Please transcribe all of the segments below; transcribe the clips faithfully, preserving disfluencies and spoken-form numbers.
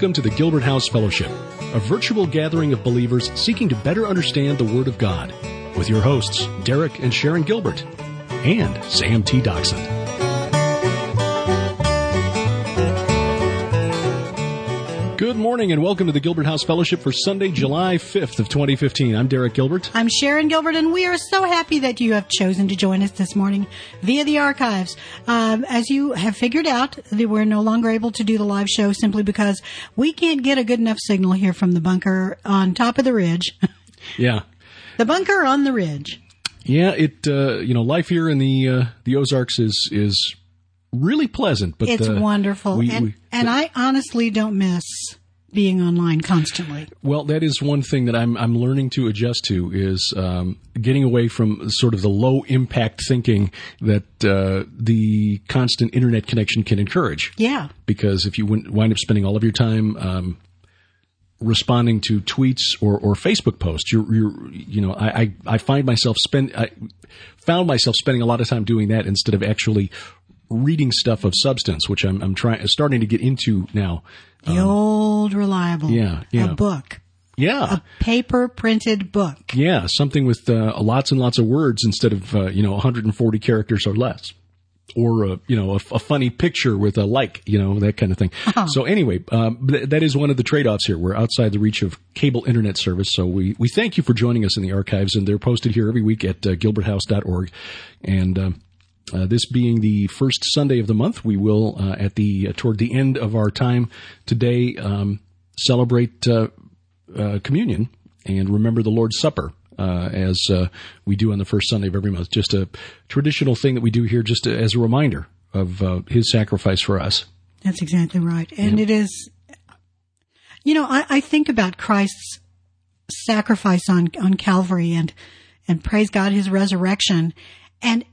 Welcome to the Gilbert House Fellowship, a virtual gathering of believers seeking to better understand the Word of God, with your hosts, Derek and Sharon Gilbert, and Sam T. Doxson. Good morning and welcome to the Gilbert House Fellowship for Sunday, July fifth of twenty fifteen. I'm Derek Gilbert. I'm Sharon Gilbert, and we are so happy that you have chosen to join us this morning via the archives. Um, as you have figured out, we're no longer able to do the live show simply because we can't get a good enough signal here from the bunker on top of the ridge. Yeah. The bunker on the ridge. Yeah, it, uh, you know, life here in the, uh, the Ozarks is, is really pleasant, but it's uh, wonderful. We, and we, and I honestly don't miss being online constantly. Well, that is one thing that I'm I'm learning to adjust to is um, getting away from sort of the low impact thinking that uh, the constant internet connection can encourage. Yeah. Because if you wind up spending all of your time um, responding to tweets or, or Facebook posts, you're, you're you know I, I, I find myself spend I found myself spending a lot of time doing that instead of actually reading stuff of substance, which I'm I'm trying starting to get into now. The um, old reliable. Yeah, yeah. A book. Yeah. A paper printed book. Yeah, something with uh, lots and lots of words instead of, uh, you know, one hundred forty characters or less. Or, uh, you know, a, a funny picture with a like, you know, that kind of thing. Uh-huh. So anyway, um, th- that is one of the trade-offs here. We're outside the reach of cable internet service. So we, we thank you for joining us in the archives, and they're posted here every week at uh, gilbert house dot org. And um, Uh, this being the first Sunday of the month, we will, uh, at the uh, toward the end of our time today, um, celebrate uh, uh, communion and remember the Lord's Supper, uh, as uh, we do on the first Sunday of every month. Just a traditional thing that we do here, just as a reminder of uh, His sacrifice for us. That's exactly right, and yeah. It is. You know, I, I think about Christ's sacrifice on on Calvary, and and praise God, His resurrection, and.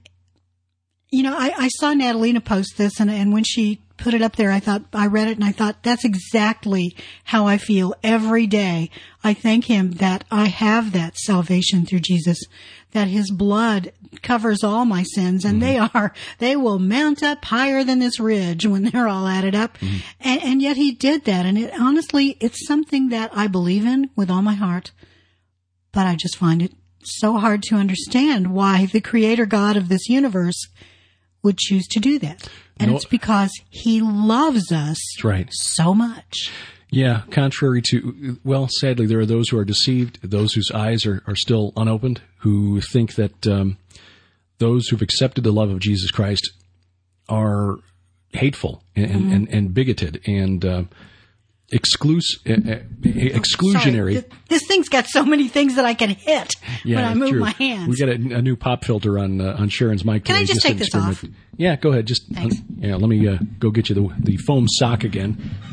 You know, I, I saw Natalina post this, and, and when she put it up there, I thought, I read it, and I thought, that's exactly how I feel every day. I thank Him that I have that salvation through Jesus, that His blood covers all my sins, and mm-hmm. they are, they will mount up higher than this ridge when they're all added up. Mm-hmm. And, and yet He did that, and it honestly, it's something that I believe in with all my heart, but I just find it so hard to understand why the Creator God of this universe would choose to do that. And no, it's because He loves us right. so much. Yeah, contrary to, well, sadly, there are those who are deceived, those whose eyes are, are still unopened, who think that um, those who've accepted the love of Jesus Christ are hateful and, mm-hmm. and, and bigoted and uh, exclus- uh, exclusionary. Sorry. This thing's got so many things that I can hit yeah, when I move true. my hands. We got a, a new pop filter on uh, on Sharon's mic today. Can I just, just take this off? Yeah, go ahead. Just Thanks. Um, yeah, let me uh, go get you the the foam sock again.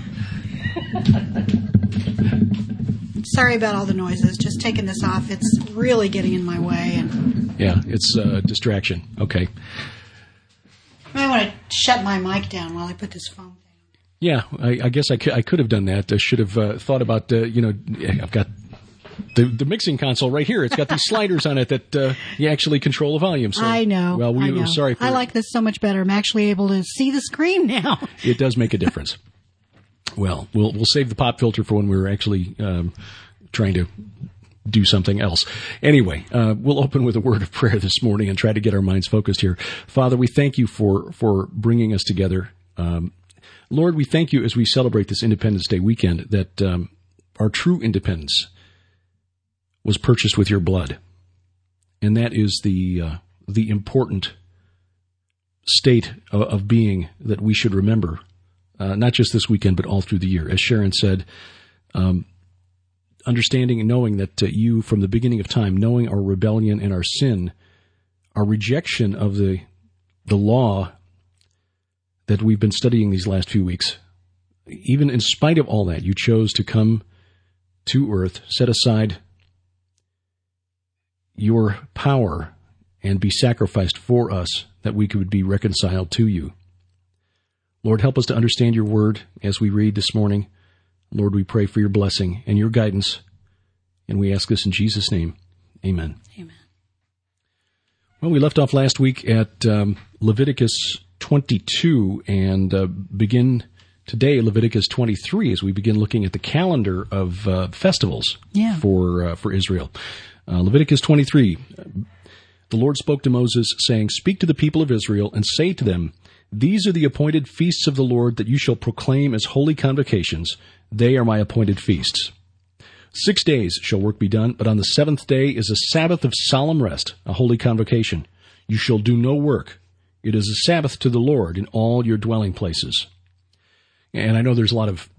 Sorry about all the noises. Just taking this off. It's really getting in my way. And yeah, it's a uh, distraction. Okay. I want to shut my mic down while I put this foam. Yeah, I, I guess I could, I could have done that. I should have uh, thought about, uh, you know, I've got the, the mixing console right here. It's got these sliders on it that uh, you actually control the volume. So, I know. Well, we I know. were sorry for I like this so much better. I'm actually able to see the screen now. It does make a difference. Well, we'll we'll save the pop filter for when we're actually um, trying to do something else. Anyway, uh, we'll open with a word of prayer this morning and try to get our minds focused here. Father, we thank you for, for bringing us together. Um Lord, we thank you as we celebrate this Independence Day weekend that um, our true independence was purchased with your blood. And that is the uh, the important state of, of being that we should remember, uh, not just this weekend, but all through the year. As Sharon said, um, understanding and knowing that uh, you, from the beginning of time, knowing our rebellion and our sin, our rejection of the the law that we've been studying these last few weeks, even in spite of all that, you chose to come to earth, set aside your power, and be sacrificed for us that we could be reconciled to you. Lord, help us to understand your word as we read this morning. Lord, we pray for your blessing and your guidance, and we ask this in Jesus' name. Amen. Amen. Well, we left off last week at um, Leviticus twenty-two and uh, begin today Leviticus twenty-three as we begin looking at the calendar of uh, festivals Yeah. for uh, for Israel. Uh, Leviticus twenty-three, the Lord spoke to Moses, saying, "Speak to the people of Israel and say to them, these are the appointed feasts of the Lord that you shall proclaim as holy convocations. They are my appointed feasts. Six days shall work be done, but on the seventh day is a Sabbath of solemn rest, a holy convocation. You shall do no work. It is a Sabbath to the Lord in all your dwelling places." And I know there's a lot of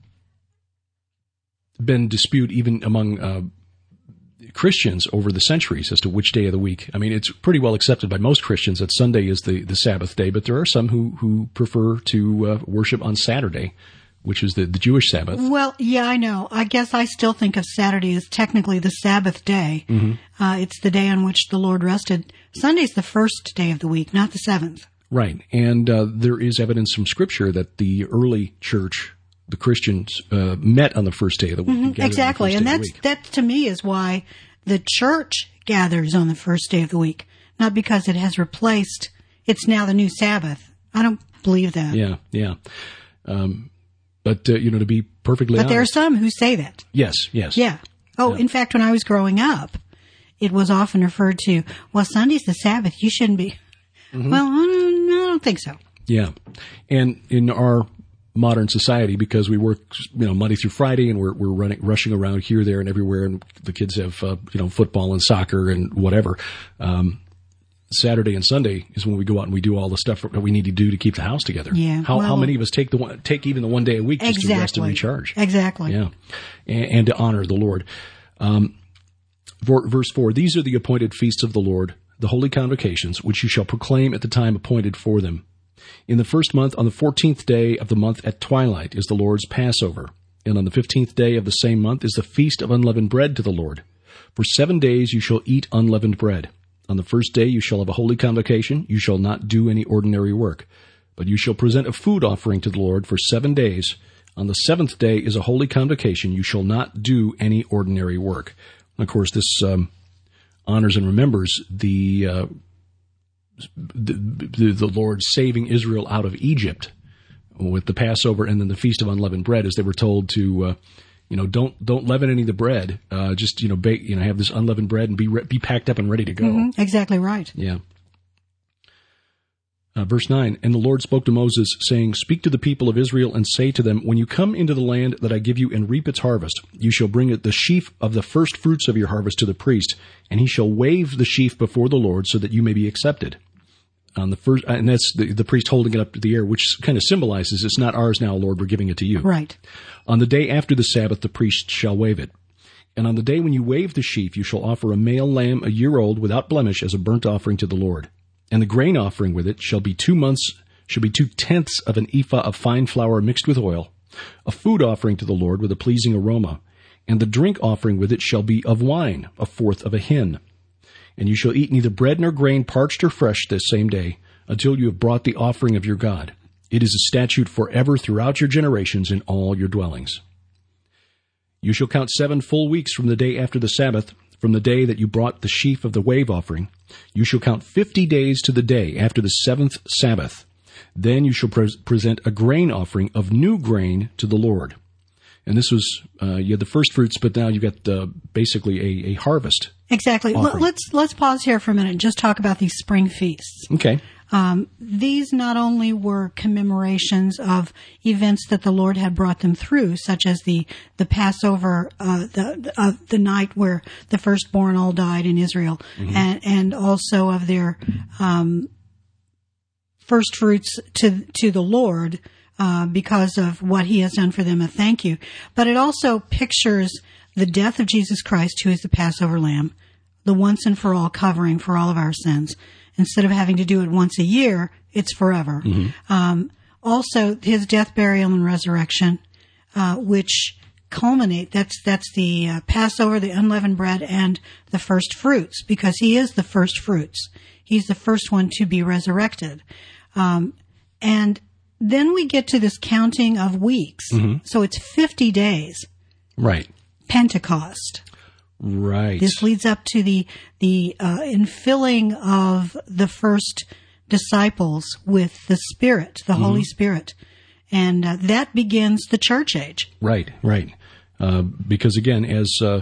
been dispute even among uh, Christians over the centuries as to which day of the week. I mean, it's pretty well accepted by most Christians that Sunday is the, the Sabbath day, but there are some who, who prefer to uh, worship on Saturday, which is the, the Jewish Sabbath. Well, yeah, I know. I guess I still think of Saturday as technically the Sabbath day. Mm-hmm. Uh, it's the day on which the Lord rested. Sunday's the first day of the week, not the seventh. Right. And uh, there is evidence from Scripture that the early church, the Christians, uh, met on the first day of the week. Mm-hmm, exactly. And that's that, to me, is why the church gathers on the first day of the week, not because it has replaced, it's now the new Sabbath. I don't believe that. Yeah, yeah. Um, but, uh, you know, to be perfectly But honest. there are some who say that. Yes, yes. Yeah. Oh, yeah. In fact, when I was growing up, it was often referred to, well, Sunday's the Sabbath. You shouldn't be. Mm-hmm. Well, I don't, I don't think so. Yeah. And in our modern society, because we work, you know, Monday through Friday, and we're we're running, rushing around here, there, and everywhere, and the kids have, uh, you know, football and soccer and whatever. Um, Saturday and Sunday is when we go out and we do all the stuff that we need to do to keep the house together. Yeah. How well, how many of us take the one, take even the one day a week just exactly. to rest and recharge? Exactly. Yeah. And, and to honor the Lord. Um, for, verse four, these are the appointed feasts of the Lord, the holy convocations, which you shall proclaim at the time appointed for them. In the first month, on the fourteenth day of the month at twilight, is the Lord's Passover. And on the fifteenth day of the same month is the feast of unleavened bread to the Lord. For seven days you shall eat unleavened bread. On the first day you shall have a holy convocation. You shall not do any ordinary work. But you shall present a food offering to the Lord for seven days. On the seventh day is a holy convocation. You shall not do any ordinary work. And of course, this um, honors and remembers the, uh, the, the the Lord saving Israel out of Egypt with the Passover and then the Feast of Unleavened Bread, as they were told to, uh, you know, don't don't leaven any of the bread. Uh, just you know, bake, you know, have this unleavened bread and be re- be packed up and ready to go. Mm-hmm, exactly right. Yeah. Uh, verse nine, and the Lord spoke to Moses, saying, "Speak to the people of Israel and say to them, when you come into the land that I give you and reap its harvest, you shall bring the sheaf of the first fruits of your harvest to the priest, and he shall wave the sheaf before the Lord so that you may be accepted." On the first, and that's the, the priest holding it up to the air, which kind of symbolizes it's not ours now, Lord, we're giving it to you. Right. On the day after the Sabbath, the priest shall wave it. And on the day when you wave the sheaf, you shall offer a male lamb a year old without blemish as a burnt offering to the Lord. And the grain offering with it shall be two months, shall be two tenths of an ephah of fine flour mixed with oil, a food offering to the Lord with a pleasing aroma. And the drink offering with it shall be of wine, a fourth of a hin. And you shall eat neither bread nor grain parched or fresh this same day, until you have brought the offering of your God. It is a statute forever throughout your generations in all your dwellings. You shall count seven full weeks from the day after the Sabbath, from the day that you brought the sheaf of the wave offering. You shall count fifty days to the day after the seventh Sabbath. Then you shall pre- present a grain offering of new grain to the Lord. And this was, uh, you had the first fruits, but now you've got uh, basically a, a harvest. Exactly. L- let's let's pause here for a minute and just talk about these spring feasts. Okay. Um, these not only were commemorations of events that the Lord had brought them through, such as the the Passover, uh, the uh, the night where the firstborn all died in Israel, mm-hmm. and and also of their um, first fruits to to the Lord uh, because of what He has done for them. A thank you, but it also pictures the death of Jesus Christ, who is the Passover Lamb, the once and for all covering for all of our sins. Instead of having to do it once a year, it's forever. Mm-hmm. Um, also, his death, burial, and resurrection, uh, which culminate, that's that's the uh, Passover, the unleavened bread, and the first fruits, because he is the first fruits. He's the first one to be resurrected. Um, and then we get to this counting of weeks. Mm-hmm. So it's fifty days. Right. Pentecost. Right. This leads up to the the uh, infilling of the first disciples with the Spirit, the mm-hmm. Holy Spirit, And uh, that begins the church age. Right, right. Uh, because again, as uh,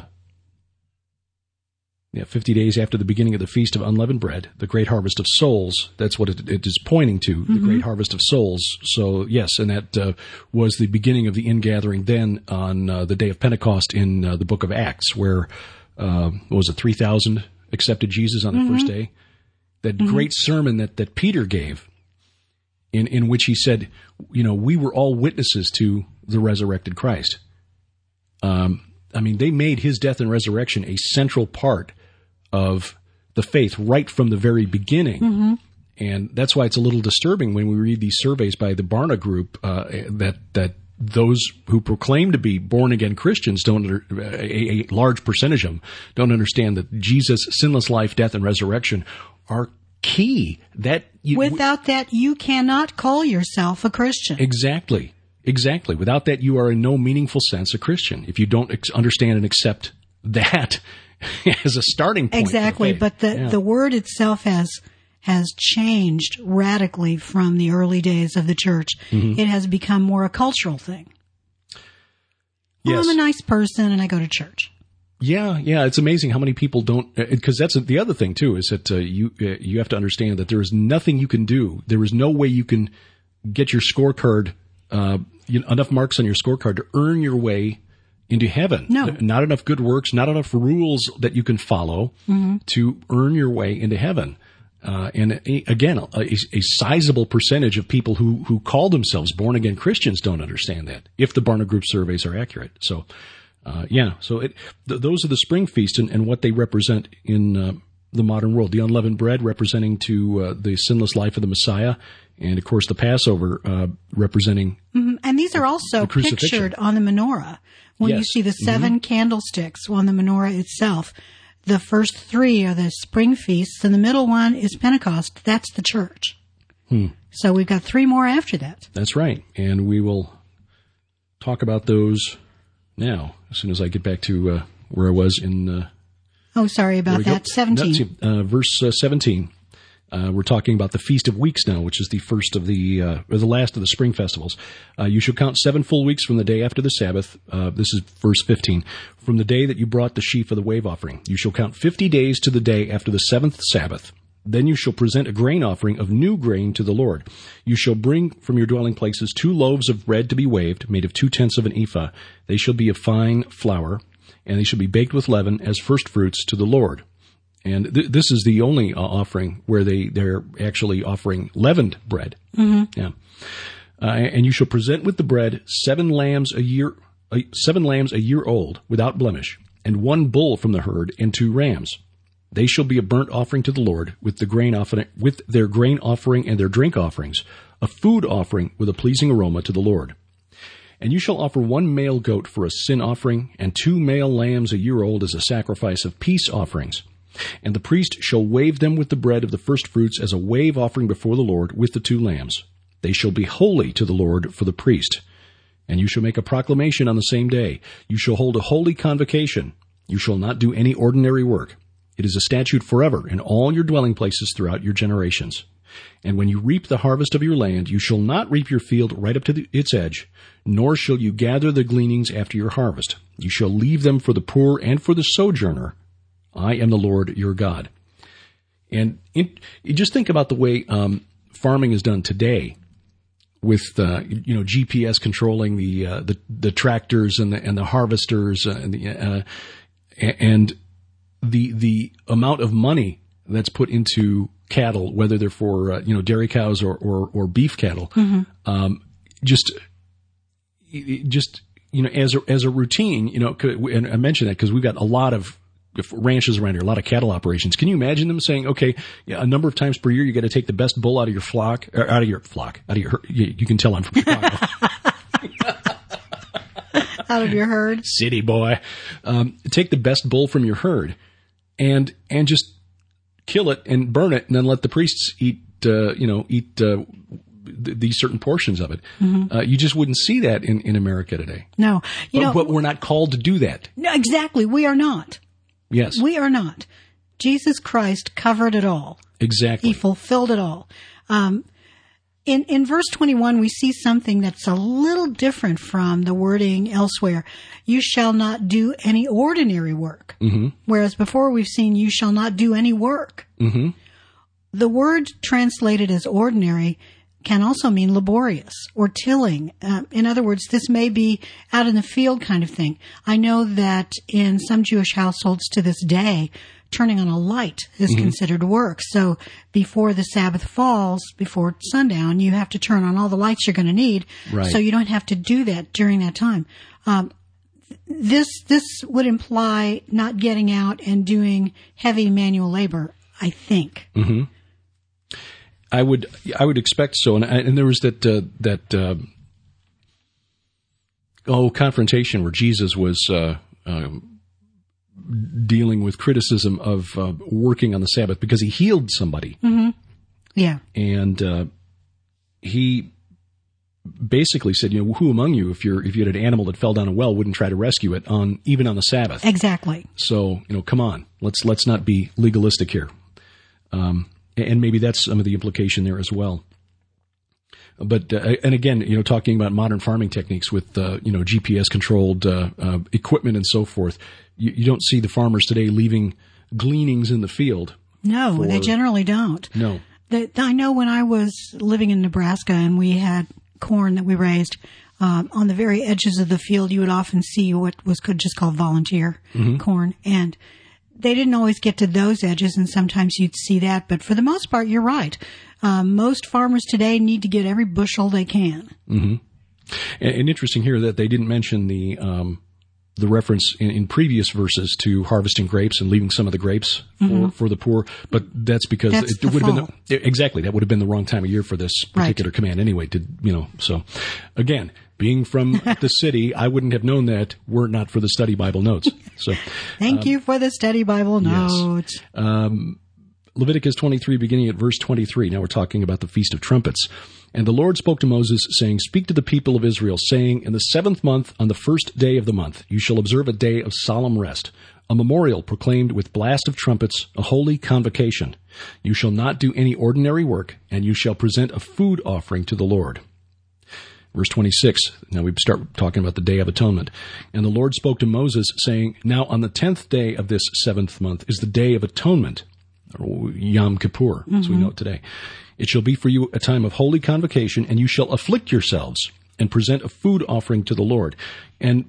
yeah, fifty days after the beginning of the Feast of Unleavened Bread, the great harvest of souls, that's what it, it is pointing to, mm-hmm. the great harvest of souls. So, yes, and that uh, was the beginning of the ingathering then on uh, the day of Pentecost in uh, the book of Acts, where, uh, what was it, three thousand accepted Jesus on the mm-hmm. first day? That mm-hmm. great sermon that, that Peter gave, in, in which he said, you know, we were all witnesses to the resurrected Christ. Um, I mean, they made his death and resurrection a central part of the faith right from the very beginning. Mm-hmm. And that's why it's a little disturbing when we read these surveys by the Barna Group uh, that that those who proclaim to be born-again Christians, don't under, a, a large percentage of them, don't understand that Jesus' sinless life, death, and resurrection are key. That you, Without that, you cannot call yourself a Christian. Exactly. Exactly. Without that, you are in no meaningful sense a Christian. If you don't ex- understand and accept that as a starting point. Exactly. The but the, yeah. the word itself has has changed radically from the early days of the church. Mm-hmm. It has become more a cultural thing. Well, yes. I'm a nice person and I go to church. Yeah, yeah, it's amazing how many people don't, because that's the other thing too, is that uh, you uh, you have to understand that there is nothing you can do. There is no way you can get your scorecard, uh, you know, enough marks on your scorecard to earn your way into heaven. No. Not enough good works, not enough rules that you can follow mm-hmm. to earn your way into heaven. Uh, and a, again, a, a sizable percentage of people who, who call themselves born-again Christians don't understand that, if the Barna Group surveys are accurate. So, uh, yeah, so it, th- those are the spring feasts and, and what they represent in uh, the modern world. The unleavened bread representing to uh, the sinless life of the Messiah, and, of course, the Passover uh, representing mm-hmm. And these are also the pictured on the menorah. When yes. you see the seven mm-hmm. candlesticks on the menorah itself, the first three are the spring feasts, and the middle one is Pentecost. That's the church. Hmm. So we've got three more after that. That's right. And we will talk about those now, as soon as I get back to uh, where I was in... Uh, oh, sorry about that. Go. seventeen. No, uh, verse uh, seventeen. Uh, we're talking about the Feast of Weeks now, which is the first of the, uh, or the last of the spring festivals. Uh, you shall count seven full weeks from the day after the Sabbath. Uh, this is verse fifteen. From the day that you brought the sheaf of the wave offering. You shall count fifty days to the day after the seventh Sabbath. Then you shall present a grain offering of new grain to the Lord. You shall bring from your dwelling places two loaves of bread to be waved, made of two-tenths of an ephah. They shall be of fine flour, and they shall be baked with leaven as first fruits to the Lord. And th- this is the only uh, offering where they, they're actually offering leavened bread. Mm-hmm. Yeah. Uh, and you shall present with the bread seven lambs a year, uh, seven lambs a year old without blemish, and one bull from the herd, and two rams. They shall be a burnt offering to the Lord with the grain offering, with their grain offering and their drink offerings, a food offering with a pleasing aroma to the Lord. And you shall offer one male goat for a sin offering, and two male lambs a year old as a sacrifice of peace offerings. And the priest shall wave them with the bread of the firstfruits as a wave offering before the Lord with the two lambs. They shall be holy to the Lord for the priest. And you shall make a proclamation on the same day. You shall hold a holy convocation. You shall not do any ordinary work. It is a statute forever in all your dwelling places throughout your generations. And when you reap the harvest of your land, you shall not reap your field right up to the, its edge, nor shall you gather the gleanings after your harvest. You shall leave them for the poor and for the sojourner. I am the Lord your God. And in, you just think about the way um, farming is done today, with uh, you know G P S controlling the uh, the, the tractors and the and the harvesters and the uh, and the the amount of money that's put into cattle, whether they're for uh, you know dairy cows or or, or beef cattle, mm-hmm. um, just just you know as a, as a routine, you know, and I mention that because we've got a lot of ranches around here, a lot of cattle operations. Can you imagine them saying, okay, yeah, a number of times per year, you got to take the best bull out of your flock, or out of your flock, out of your, you, you can tell I'm from Chicago. Out of your herd. City boy. Um, take the best bull from your herd and, and just kill it and burn it and then let the priests eat, uh, you know, eat, uh, th- these certain portions of it. Mm-hmm. Uh, you just wouldn't see that in, in America today. No. You but, know, but we're not called to do that. No, exactly. We are not. Yes. We are not. Jesus Christ covered it all. Exactly. He fulfilled it all. Um, In in verse twenty-one, we see something that's a little different from the wording elsewhere. You shall not do any ordinary work. Mm-hmm. Whereas before we've seen you shall not do any work. Mm-hmm. The word translated as ordinary can also mean laborious or tilling. Uh, in other words, this may be out in the field kind of thing. I know that in some Jewish households to this day, turning on a light is mm-hmm. considered work. So before the Sabbath falls, before sundown, you have to turn on all the lights you're going to need. Right. So you don't have to do that during that time. Um, this this would imply not getting out and doing heavy manual labor, I think. Mm-hmm. I would I would expect so, and, and there was that uh, that uh, oh confrontation where Jesus was uh, uh, dealing with criticism of uh, working on the Sabbath because he healed somebody. Mm-hmm. Yeah, and uh, he basically said, you know, who among you, if you're if you had an animal that fell down a well, wouldn't try to rescue it on even on the Sabbath? Exactly. So you know, come on, let's let's not be legalistic here. Um, And maybe that's some of the implication there as well. But, uh, and again, you know, talking about modern farming techniques with, uh, you know, G P S controlled, uh, uh, equipment and so forth, you, you don't see the farmers today leaving gleanings in the field. No, for, they generally don't. No. The, I know when I was living in Nebraska and we had corn that we raised, um, on the very edges of the field, you would often see what was could just called volunteer mm-hmm. corn. And they didn't always get to those edges, and sometimes you'd see that. But for the most part, you're right. Um, most farmers today need to get every bushel they can. Mm-hmm. And, and interesting here that they didn't mention the um, the reference in, in previous verses to harvesting grapes and leaving some of the grapes for, mm-hmm. for the poor. But that's because that's it would have fall. been the, exactly that would have been the wrong time of year for this particular right. command anyway. To you know, so again. Being from the city, I wouldn't have known that were it not for the study Bible notes. So, thank um, you for the study Bible notes. Yes. Um, Leviticus twenty-three, beginning at verse twenty-three. Now we're talking about the Feast of Trumpets. And the Lord spoke to Moses, saying, "Speak to the people of Israel, saying, in the seventh month, on the first day of the month, you shall observe a day of solemn rest, a memorial proclaimed with blast of trumpets, a holy convocation. You shall not do any ordinary work, and you shall present a food offering to the Lord." Verse twenty-six, now we start talking about the Day of Atonement. "And the Lord spoke to Moses, saying, Now on the tenth day of this seventh month is the Day of Atonement," or Yom Kippur, mm-hmm. as we know it today. "It shall be for you a time of holy convocation, and you shall afflict yourselves and present a food offering to the Lord." And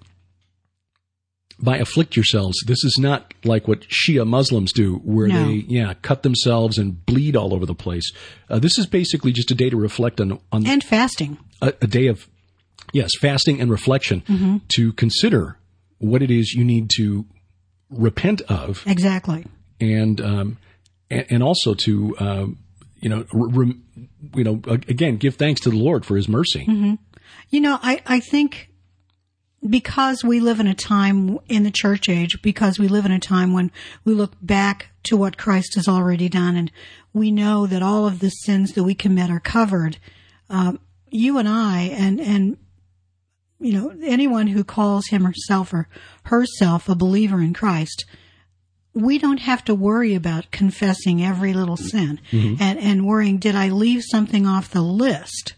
by afflict yourselves, this is not like what Shia Muslims do, where no. they, yeah, cut themselves and bleed all over the place. Uh, this is basically just a day to reflect on, on and fasting. A, a day of, yes, fasting and reflection mm-hmm. to consider what it is you need to repent of. Exactly. And um, and, and also to um, you know re, you know again give thanks to the Lord for His mercy. Mm-hmm. You know, I I think. Because we live in a time in the church age, because we live in a time when we look back to what Christ has already done, and we know that all of the sins that we commit are covered. Um, you and I, and and you know, anyone who calls him herself or herself a believer in Christ, we don't have to worry about confessing every little sin mm-hmm. and and worrying, did I leave something off the list?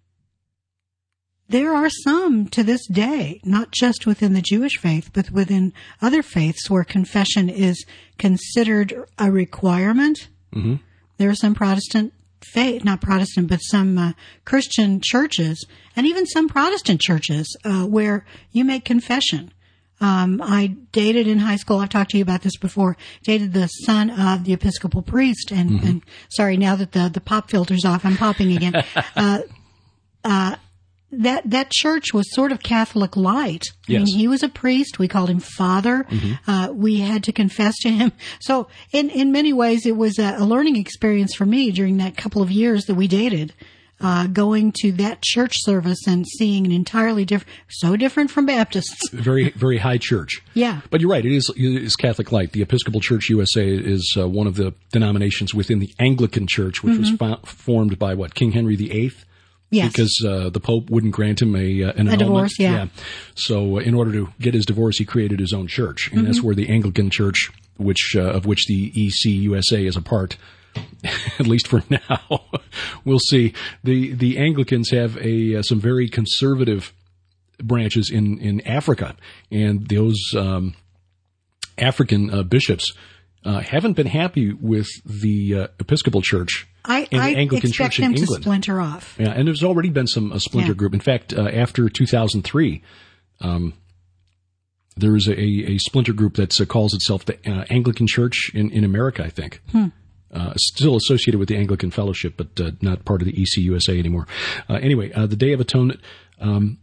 There are some to this day, not just within the Jewish faith, but within other faiths where confession is considered a requirement. Mm-hmm. There are some Protestant faith, not Protestant, but some uh, Christian churches, and even some Protestant churches, uh, where you make confession. Um, I dated in high school, I've talked to you about this before, dated the son of the Episcopal priest, and, mm-hmm. and sorry, now that the, the pop filter's off, I'm popping again. uh, uh, That that church was sort of Catholic light. I yes. mean, he was a priest. We called him Father. Mm-hmm. Uh, we had to confess to him. So in, in many ways, it was a, a learning experience for me during that couple of years that we dated, uh, going to that church service and seeing an entirely different, so different from Baptists. Very, very high church. Yeah. But you're right. It is, it is Catholic light. The Episcopal Church U S A is uh, one of the denominations within the Anglican Church, which mm-hmm. was fo- formed by, what, King Henry the Eighth? Yes. Because uh, the Pope wouldn't grant him a uh, an a divorce. Yeah. yeah. So uh, in order to get his divorce, he created his own church, and mm-hmm. that's where the Anglican Church, which uh, of which the E C U S A is a part, at least for now. We'll see. The the Anglicans have a uh, some very conservative branches in, in Africa, and those um, African uh, bishops uh, haven't been happy with the uh, Episcopal Church I, and I the Anglican expect Church in them England. to splinter off. Yeah, and there's already been some a splinter Yeah. group. In fact, uh, after two thousand three, um, there is a, a splinter group that uh, calls itself the uh, Anglican Church in, in America, I think. Hmm. Uh, still associated with the Anglican Fellowship, but uh, not part of the E C U S A anymore. Uh, anyway, uh, the Day of Atonement, um,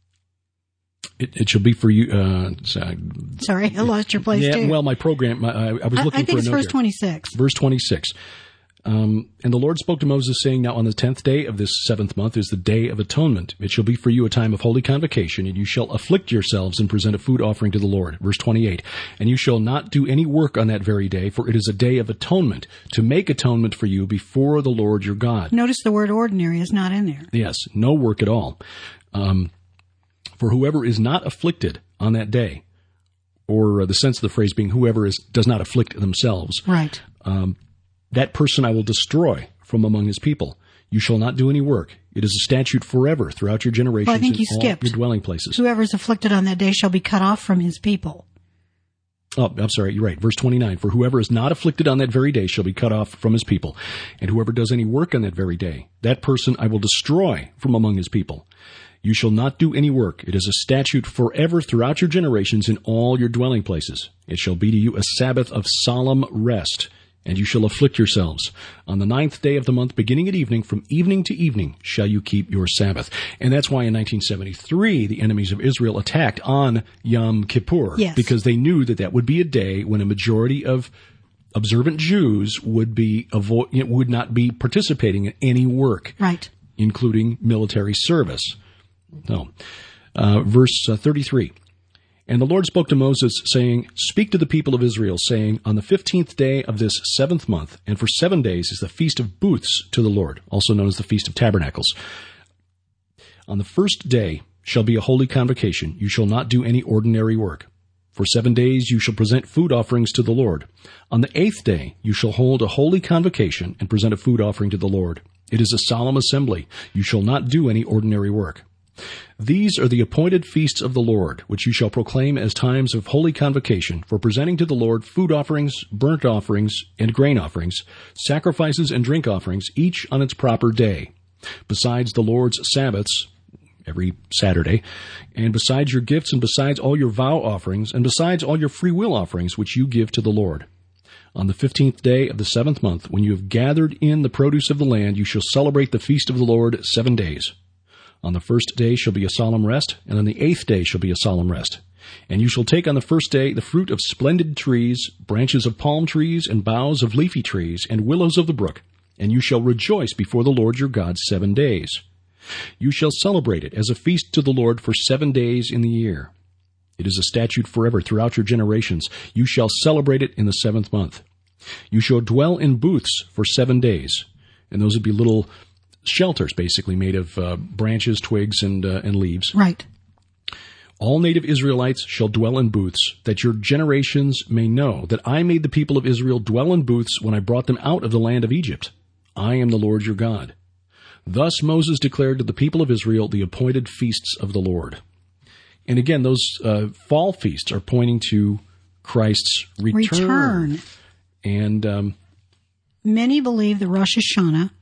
it, it shall be for you. Uh, so, Sorry, I lost your place yeah, too. well, my program, my, I, I was I, looking I think for a it's note verse here. twenty-six. Verse twenty-six. Um, and the Lord spoke to Moses, saying, Now on the tenth day of this seventh month is the Day of Atonement. It shall be for you a time of holy convocation, and you shall afflict yourselves and present a food offering to the Lord. Verse twenty-eight. And you shall not do any work on that very day, for it is a day of atonement, to make atonement for you before the Lord your God. Notice the word ordinary is not in there. Yes, no work at all. Um, for whoever is not afflicted on that day, or uh, the sense of the phrase being whoever is does not afflict themselves, Right. um, that person I will destroy from among his people. You shall not do any work. It is a statute forever throughout your generations Well, I think in you all skipped. your dwelling places. Whoever is afflicted on that day shall be cut off from his people. Oh, I'm sorry, you're right. Verse twenty-nine. For whoever is not afflicted on that very day shall be cut off from his people. And whoever does any work on that very day, that person I will destroy from among his people. You shall not do any work. It is a statute forever throughout your generations in all your dwelling places. It shall be to you a Sabbath of solemn rest. And you shall afflict yourselves. On the ninth day of the month, beginning at evening, from evening to evening, shall you keep your Sabbath. And that's why in nineteen seventy-three, the enemies of Israel attacked on Yom Kippur. Yes. Because they knew that that would be a day when a majority of observant Jews would be avo- would not be participating in any work, Right. including military service. No. Uh, verse uh, thirty-three. And the Lord spoke to Moses, saying, Speak to the people of Israel, saying, On the fifteenth day of this seventh month, and for seven days is the Feast of Booths to the Lord, also known as the Feast of Tabernacles. On the first day shall be a holy convocation. You shall not do any ordinary work. For seven days you shall present food offerings to the Lord. On the eighth day you shall hold a holy convocation and present a food offering to the Lord. It is a solemn assembly. You shall not do any ordinary work. These are the appointed feasts of the Lord, which you shall proclaim as times of holy convocation, for presenting to the Lord food offerings, burnt offerings, and grain offerings, sacrifices and drink offerings, each on its proper day. Besides the Lord's Sabbaths, every Saturday, and besides your gifts, and besides all your vow offerings, and besides all your free will offerings, which you give to the Lord. On the fifteenth day of the seventh month, when you have gathered in the produce of the land, you shall celebrate the feast of the Lord seven days. On the first day shall be a solemn rest, and on the eighth day shall be a solemn rest. And you shall take on the first day the fruit of splendid trees, branches of palm trees, and boughs of leafy trees, and willows of the brook, and you shall rejoice before the Lord your God seven days. You shall celebrate it as a feast to the Lord for seven days in the year. It is a statute forever throughout your generations. You shall celebrate it in the seventh month. You shall dwell in booths for seven days, and those would be little shelters, basically made of uh, branches, twigs, and uh, and leaves. Right. All native Israelites shall dwell in booths, that your generations may know that I made the people of Israel dwell in booths when I brought them out of the land of Egypt. I am the Lord your God. Thus Moses declared to the people of Israel the appointed feasts of the Lord. And again, those uh, fall feasts are pointing to Christ's return. Return. And um, Many believe the Rosh Hashanah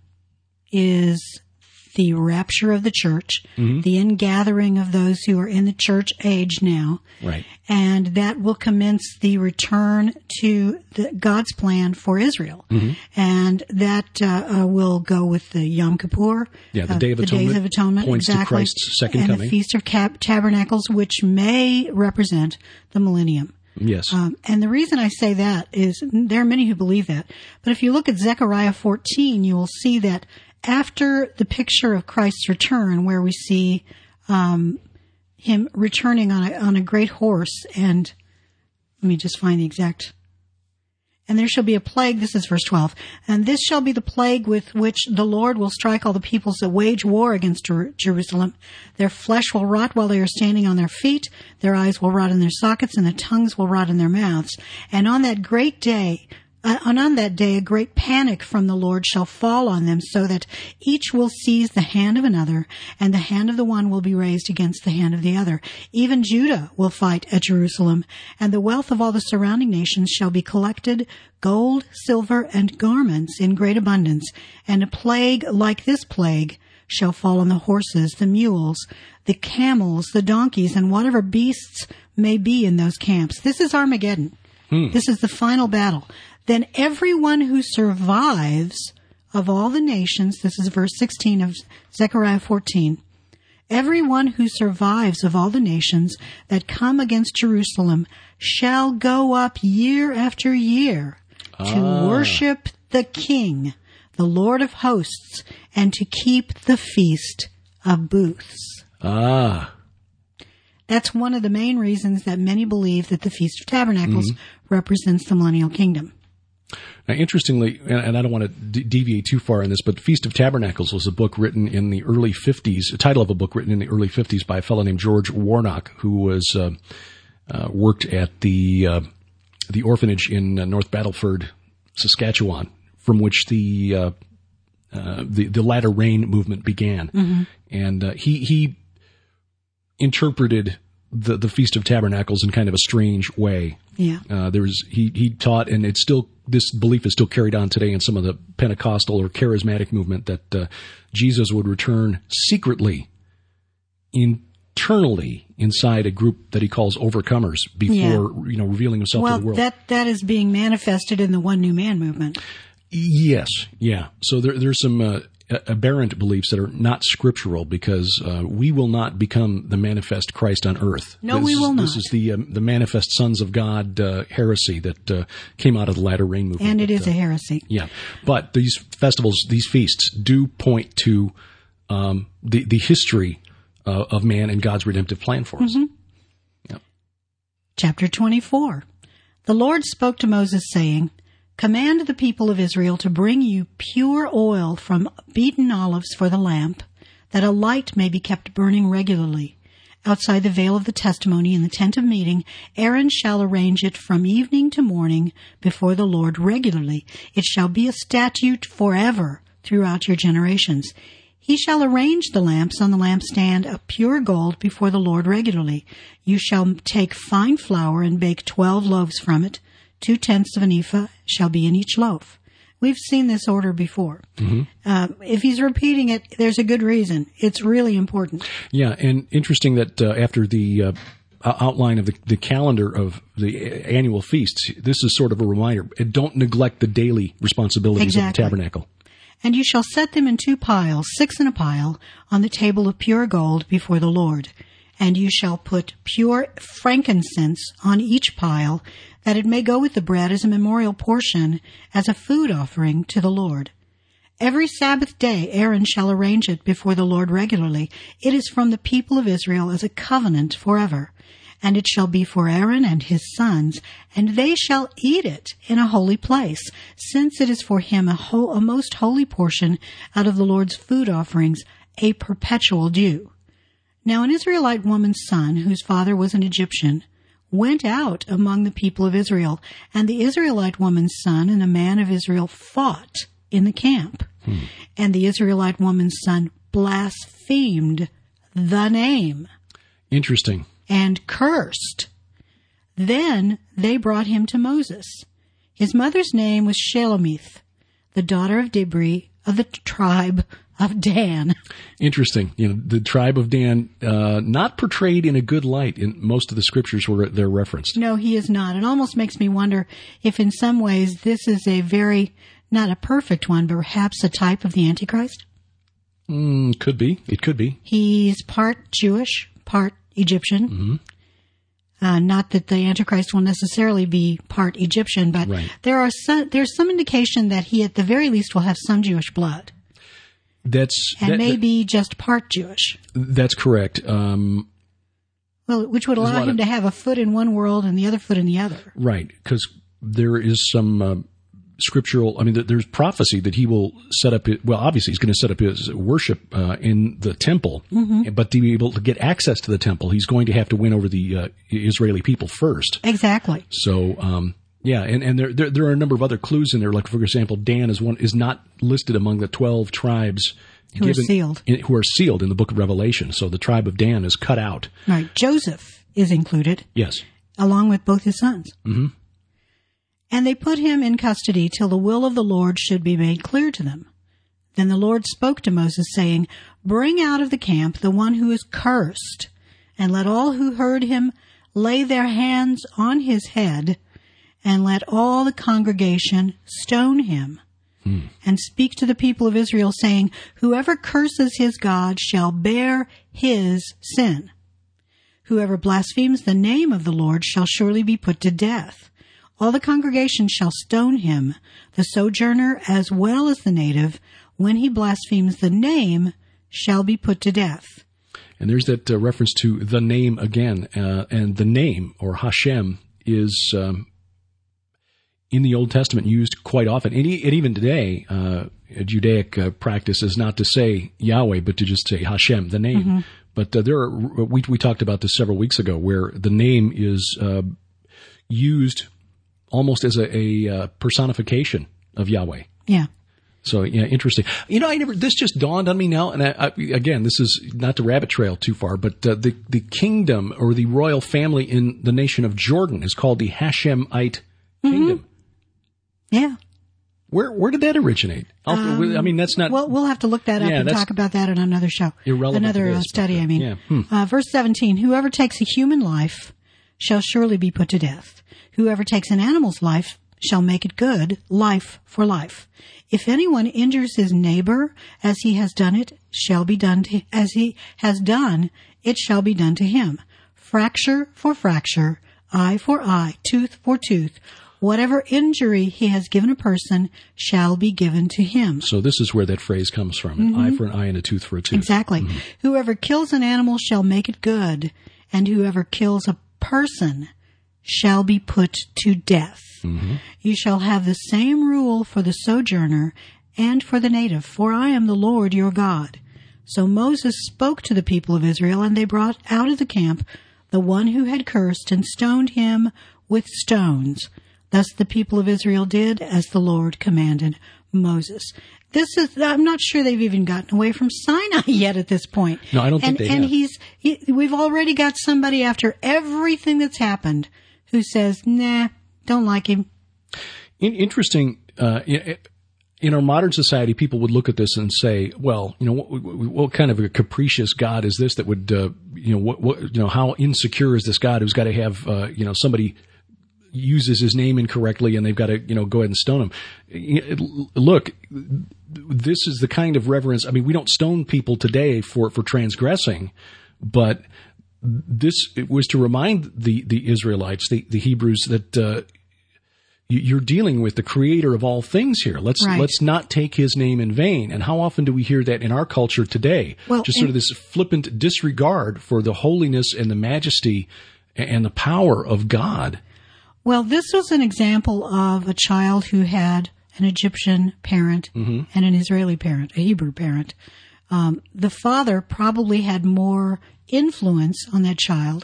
is the rapture of the church, mm-hmm. the ingathering of those who are in the church age now. Right. And that will commence the return to the, God's plan for Israel. Mm-hmm. And that uh, uh, will go with the Yom Kippur. Yeah, the uh, Day of the Atonement Days of Atonement points exactly, to Christ's second and coming. the Feast of Cab- Tabernacles, which may represent the millennium. Yes. Um, and the reason I say that is there are many who believe that. But if you look at Zechariah fourteen, you will see that after the picture of Christ's return, where we see um, him returning on a, on a great horse, and let me just find the exact. And there shall be a plague, this is verse twelve, and this shall be the plague with which the Lord will strike all the peoples that wage war against Jer- Jerusalem. Their flesh will rot while they are standing on their feet, their eyes will rot in their sockets, and their tongues will rot in their mouths. And on that great day, Uh, and on that day, a great panic from the Lord shall fall on them, so that each will seize the hand of another, and the hand of the one will be raised against the hand of the other. Even Judah will fight at Jerusalem, and the wealth of all the surrounding nations shall be collected, gold, silver, and garments in great abundance. And a plague like this plague shall fall on the horses, the mules, the camels, the donkeys, and whatever beasts may be in those camps. This is Armageddon. Hmm. This is the final battle. Then everyone who survives of all the nations, this is verse sixteen of Zechariah fourteen, everyone who survives of all the nations that come against Jerusalem shall go up year after year ah. to worship the King, the Lord of hosts, and to keep the Feast of Booths. Ah. That's one of the main reasons that many believe that the Feast of Tabernacles mm-hmm. represents the millennial kingdom. Now, interestingly, and I don't want to de- deviate too far on this, but Feast of Tabernacles was a book written in the early fifties, a title of a book written in the early fifties by a fellow named George Warnock, who was uh, uh, worked at the uh, the orphanage in uh, North Battleford, Saskatchewan, from which the uh, uh, the, the latter rain movement began, mm-hmm. and uh, he he interpreted the the Feast of Tabernacles in kind of a strange way. Yeah, uh, there was he he taught, and it's still this belief is still carried on today in some of the Pentecostal or charismatic movement that uh, Jesus would return secretly, internally inside a group that he calls overcomers before yeah. you know revealing himself well, to the world. Well, that that is being manifested in the One New Man movement. Yes, yeah. So there, there's some uh, aberrant beliefs that are not scriptural because uh, we will not become the manifest Christ on earth. No, this, we will not. This is the um, the manifest sons of God uh, heresy that uh, came out of the latter rain movement. And it but, is uh, a heresy. Yeah, but these festivals, these feasts, do point to um, the the history uh, of man and God's redemptive plan for us. Mm-hmm. Yep. Chapter twenty-four. The Lord spoke to Moses, saying, "Command the people of Israel to bring you pure oil from beaten olives for the lamp, that a light may be kept burning regularly. Outside the veil of the testimony in the tent of meeting, Aaron shall arrange it from evening to morning before the Lord regularly. It shall be a statute forever throughout your generations. He shall arrange the lamps on the lampstand of pure gold before the Lord regularly. You shall take fine flour and bake twelve loaves from it. Two-tenths of an ephah shall be in each loaf." We've seen this order before. Mm-hmm. Uh, if he's repeating it, there's a good reason. It's really important. Yeah, and interesting that uh, after the uh, outline of the, the calendar of the annual feasts, this is sort of a reminder. Don't neglect the daily responsibilities exactly. of the tabernacle. "And you shall set them in two piles, six in a pile, on the table of pure gold before the Lord. And you shall put pure frankincense on each pile, that it may go with the bread as a memorial portion, as a food offering to the Lord. Every Sabbath day Aaron shall arrange it before the Lord regularly. It is from the people of Israel as a covenant forever. And it shall be for Aaron and his sons, and they shall eat it in a holy place, since it is for him a, ho- a most holy portion out of the Lord's food offerings, a perpetual due. Now an Israelite woman's son, whose father was an Egyptian, went out among the people of Israel, and the Israelite woman's son and a man of Israel fought in the camp. Hmm. And the Israelite woman's son blasphemed the name. Interesting. And cursed. Then they brought him to Moses. His mother's name was Shelomith, the daughter of Dibri of the tribe of Dan. Interesting. You know, the tribe of Dan, uh, not portrayed in a good light in most of the scriptures where they're referenced. No, he is not. It almost makes me wonder if in some ways this is a very, not a perfect one, but perhaps a type of the Antichrist. Mm, could be. It could be. He's part Jewish, part Egyptian. Mm-hmm. Uh, not that the Antichrist will necessarily be part Egyptian, but right. there are some, there's some indication that he at the very least will have some Jewish blood. That's and that, maybe that, just part Jewish. That's correct. Um, well, which would allow him of, to have a foot in one world and the other foot in the other. Right, because there is some uh, scriptural. I mean, there's prophecy that he will set up. His, well, obviously, he's going to set up his worship uh, in the temple, mm-hmm. but to be able to get access to the temple, he's going to have to win over the uh, Israeli people first. Exactly. So. Um, Yeah, and, and there, there there are a number of other clues in there. Like, for example, Dan is one is not listed among the twelve tribes who given, are sealed. In, who are sealed in the book of Revelation. So the tribe of Dan is cut out. Right. Joseph is included. Yes. Along with both his sons. Mm-hmm. And they put him in custody till the will of the Lord should be made clear to them. Then the Lord spoke to Moses, saying, Bring out of the camp the one who is cursed, and let all who heard him lay their hands on his head, and let all the congregation stone him. Hmm. And speak to the people of Israel, saying, Whoever curses his God shall bear his sin. Whoever blasphemes the name of the Lord shall surely be put to death. All the congregation shall stone him, the sojourner as well as the native, when he blasphemes the name, shall be put to death. And there's that uh, reference to the name again. Uh, and the name, or Hashem, is um, in the Old Testament used quite often. And, e- and even today, uh, a Judaic uh, practice is not to say Yahweh, but to just say Hashem, the name. Mm-hmm. But uh, there are, we, we talked about this several weeks ago, where the name is uh, used almost as a, a uh, personification of Yahweh. Yeah. So, yeah, interesting. You know, I never, this just dawned on me now, and I, I, again, this is not to rabbit trail too far, but uh, the, the kingdom or the royal family in the nation of Jordan is called the Hashemite mm-hmm. kingdom. Yeah. Where where did that originate? Um, I mean, that's not... Well, we'll have to look that up yeah, and talk about that in another show. Irrelevant. Another this, study, but, uh, I mean. Yeah. Hmm. Uh, verse seventeen, Whoever takes a human life shall surely be put to death. Whoever takes an animal's life shall make it good, life for life. If anyone injures his neighbor as he has done it, shall be done to, as he has done, it shall be done to him. Fracture for fracture, eye for eye, tooth for tooth. Whatever injury he has given a person shall be given to him. So this is where that phrase comes from, an mm-hmm. eye for an eye and a tooth for a tooth. Exactly. Mm-hmm. Whoever kills an animal shall make it good, and whoever kills a person shall be put to death. Mm-hmm. You shall have the same rule for the sojourner and for the native, for I am the Lord your God. So Moses spoke to the people of Israel, and they brought out of the camp the one who had cursed and stoned him with stones. Thus the people of Israel did as the Lord commanded Moses. This is, I'm not sure they've even gotten away from Sinai yet at this point. No, I don't and, think they and have. he's, he, we've already got somebody after everything that's happened who says, nah, don't like him. In, interesting, uh, in our modern society, people would look at this and say, well, you know, what, what kind of a capricious God is this that would, uh, you know, what, what, you know, how insecure is this God who's got to have, uh, you know, somebody uses his name incorrectly and they've got to, you know, go ahead and stone him. Look, this is the kind of reverence. I mean, we don't stone people today for, for transgressing, but this it was to remind the, the Israelites, the, the Hebrews, that uh, you're dealing with the creator of all things here. Let's right. let's not take his name in vain. And how often do we hear that in our culture today? Well, Just sort of this flippant disregard for the holiness and the majesty and the power of God. Well, this was an example of a child who had an Egyptian parent mm-hmm. and an Israeli parent, a Hebrew parent. Um, the father probably had more influence on that child,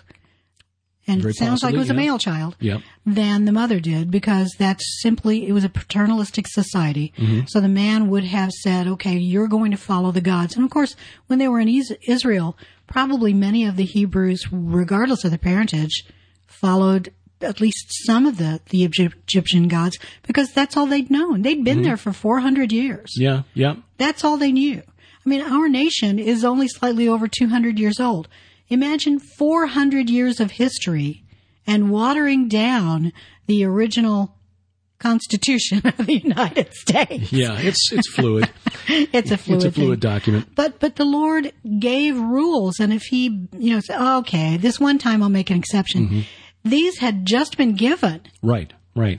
and Very it sounds possibly, like it was yeah. a male child, yep. than the mother did, because that's simply, it was a paternalistic society. Mm-hmm. So the man would have said, okay, you're going to follow the gods. And of course, when they were in Israel, probably many of the Hebrews, regardless of their parentage, followed at least some of the, the Egyptian gods, because that's all they'd known. They'd been mm-hmm. there for four hundred years. Yeah, yeah. That's all they knew. I mean, our nation is only slightly over two hundred years old. Imagine four hundred years of history and watering down the original Constitution of the United States. Yeah, it's it's fluid. it's a fluid It's a fluid thing. document. But but the Lord gave rules, and if he, you know, said, oh, okay, this one time I'll make an exception. Mm-hmm. These had just been given. Right, right.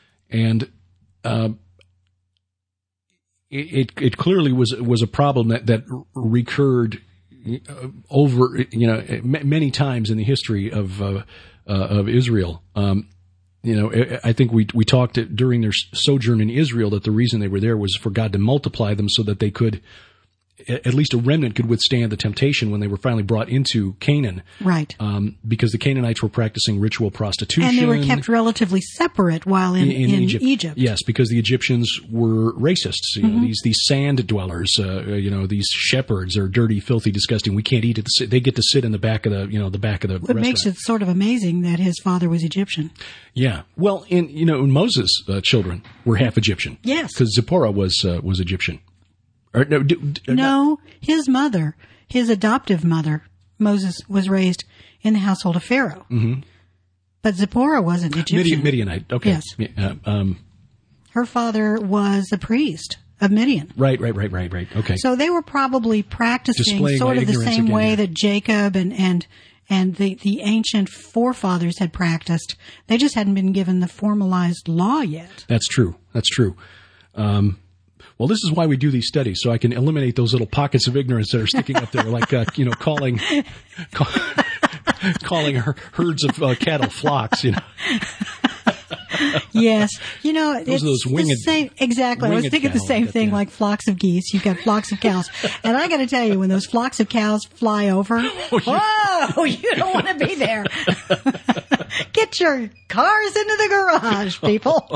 And uh, it it clearly was was a problem that, that recurred over, you know, many times in the history of uh, uh, of Israel. Um, you know, I think we we talked during their sojourn in Israel that the reason they were there was for God to multiply them so that they could at least a remnant could withstand the temptation when they were finally brought into Canaan. Right. Um, because the Canaanites were practicing ritual prostitution. And they were kept relatively separate while in, in, in Egypt. Egypt. Yes, because the Egyptians were racists. You know, Mm-hmm. these these sand dwellers, uh, you know, these shepherds are dirty, filthy, disgusting. We can't eat at the, they get to sit in the back of the, you know, the back of the It restaurant. makes it sort of amazing that his father was Egyptian. Yeah. Well, in, you know, Moses' uh, children were half Egyptian. Yes. Because Zipporah was, uh, was Egyptian. Or, no, do, do, No, his mother, his adoptive mother, Moses, was raised in the household of Pharaoh. Mm-hmm. But Zipporah wasn't Egyptian. Midian, Midianite. Okay. Yes. Uh, um, Her father was a priest of Midian. right, right, right, right, right. Okay. So they were probably practicing Displaying sort my of the ignorance same again, way yeah. that Jacob and, and, and the, the ancient forefathers had practiced. They just hadn't been given the formalized law yet. That's true. That's true. Um, well, this is why we do these studies, so I can eliminate those little pockets of ignorance that are sticking up there, like, uh, you know, calling, call, calling her, herds of uh, cattle flocks, you know. Yes. You know, Those it's are those the winged- same, exactly. I was winged thinking the cattle, same but, thing, yeah. like flocks of geese. You've got flocks of cows. And I got to tell you, when those flocks of cows fly over, whoa, you don't want to be there. Get your cars into the garage, people.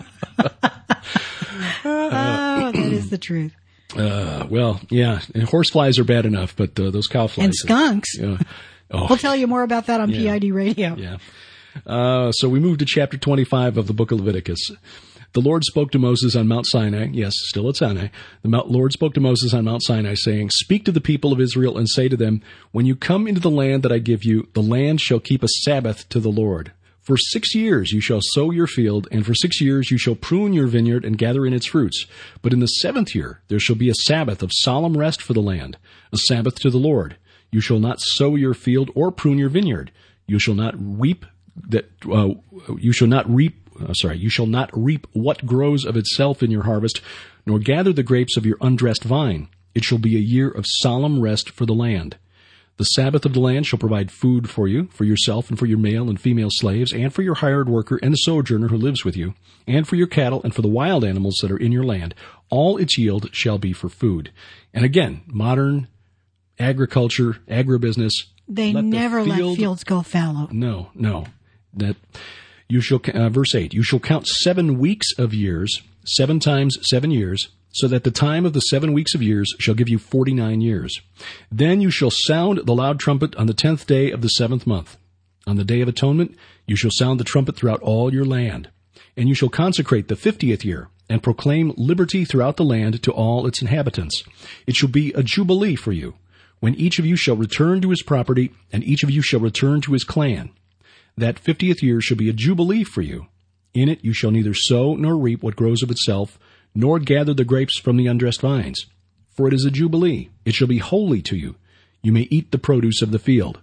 Oh, that is the truth. Uh, well, yeah, and horseflies are bad enough, but uh, those cow flies. And skunks. Yeah. Oh, We'll tell you more about that on Yeah. P I D Radio. yeah. Uh, so we move to chapter twenty-five of the book of Leviticus. The Lord spoke to Moses on Mount Sinai. Yes, still at Sinai. The Mount, Lord spoke to Moses on Mount Sinai, saying, "Speak to the people of Israel and say to them, when you come into the land that I give you, the land shall keep a Sabbath to the Lord. For six years you shall sow your field, and for six years you shall prune your vineyard and gather in its fruits. But in the seventh year there shall be a Sabbath of solemn rest for the land, a Sabbath to the Lord. You shall not sow your field or prune your vineyard. You shall not reap that. Uh, you shall not reap. Uh, sorry, you shall not reap what grows of itself in your harvest, nor gather the grapes of your undressed vine. It shall be a year of solemn rest for the land. The Sabbath of the land shall provide food for you, for yourself and for your male and female slaves, and for your hired worker and the sojourner who lives with you, and for your cattle and for the wild animals that are in your land. All its yield shall be for food." And again, modern agriculture, agribusiness. They let the never let field- fields go fallow. No, no. That you shall, uh, verse eight, you shall count seven weeks of years, seven times seven years, so that the time of the seven weeks of years shall give you forty-nine years. Then you shall sound the loud trumpet on the tenth day of the seventh month. On the day of atonement, you shall sound the trumpet throughout all your land. And you shall consecrate the fiftieth year, and proclaim liberty throughout the land to all its inhabitants. It shall be a jubilee for you, when each of you shall return to his property, and each of you shall return to his clan. That fiftieth year shall be a jubilee for you. In it you shall neither sow nor reap what grows of itself, nor gather the grapes from the undressed vines. For it is a jubilee. It shall be holy to you. You may eat the produce of the field.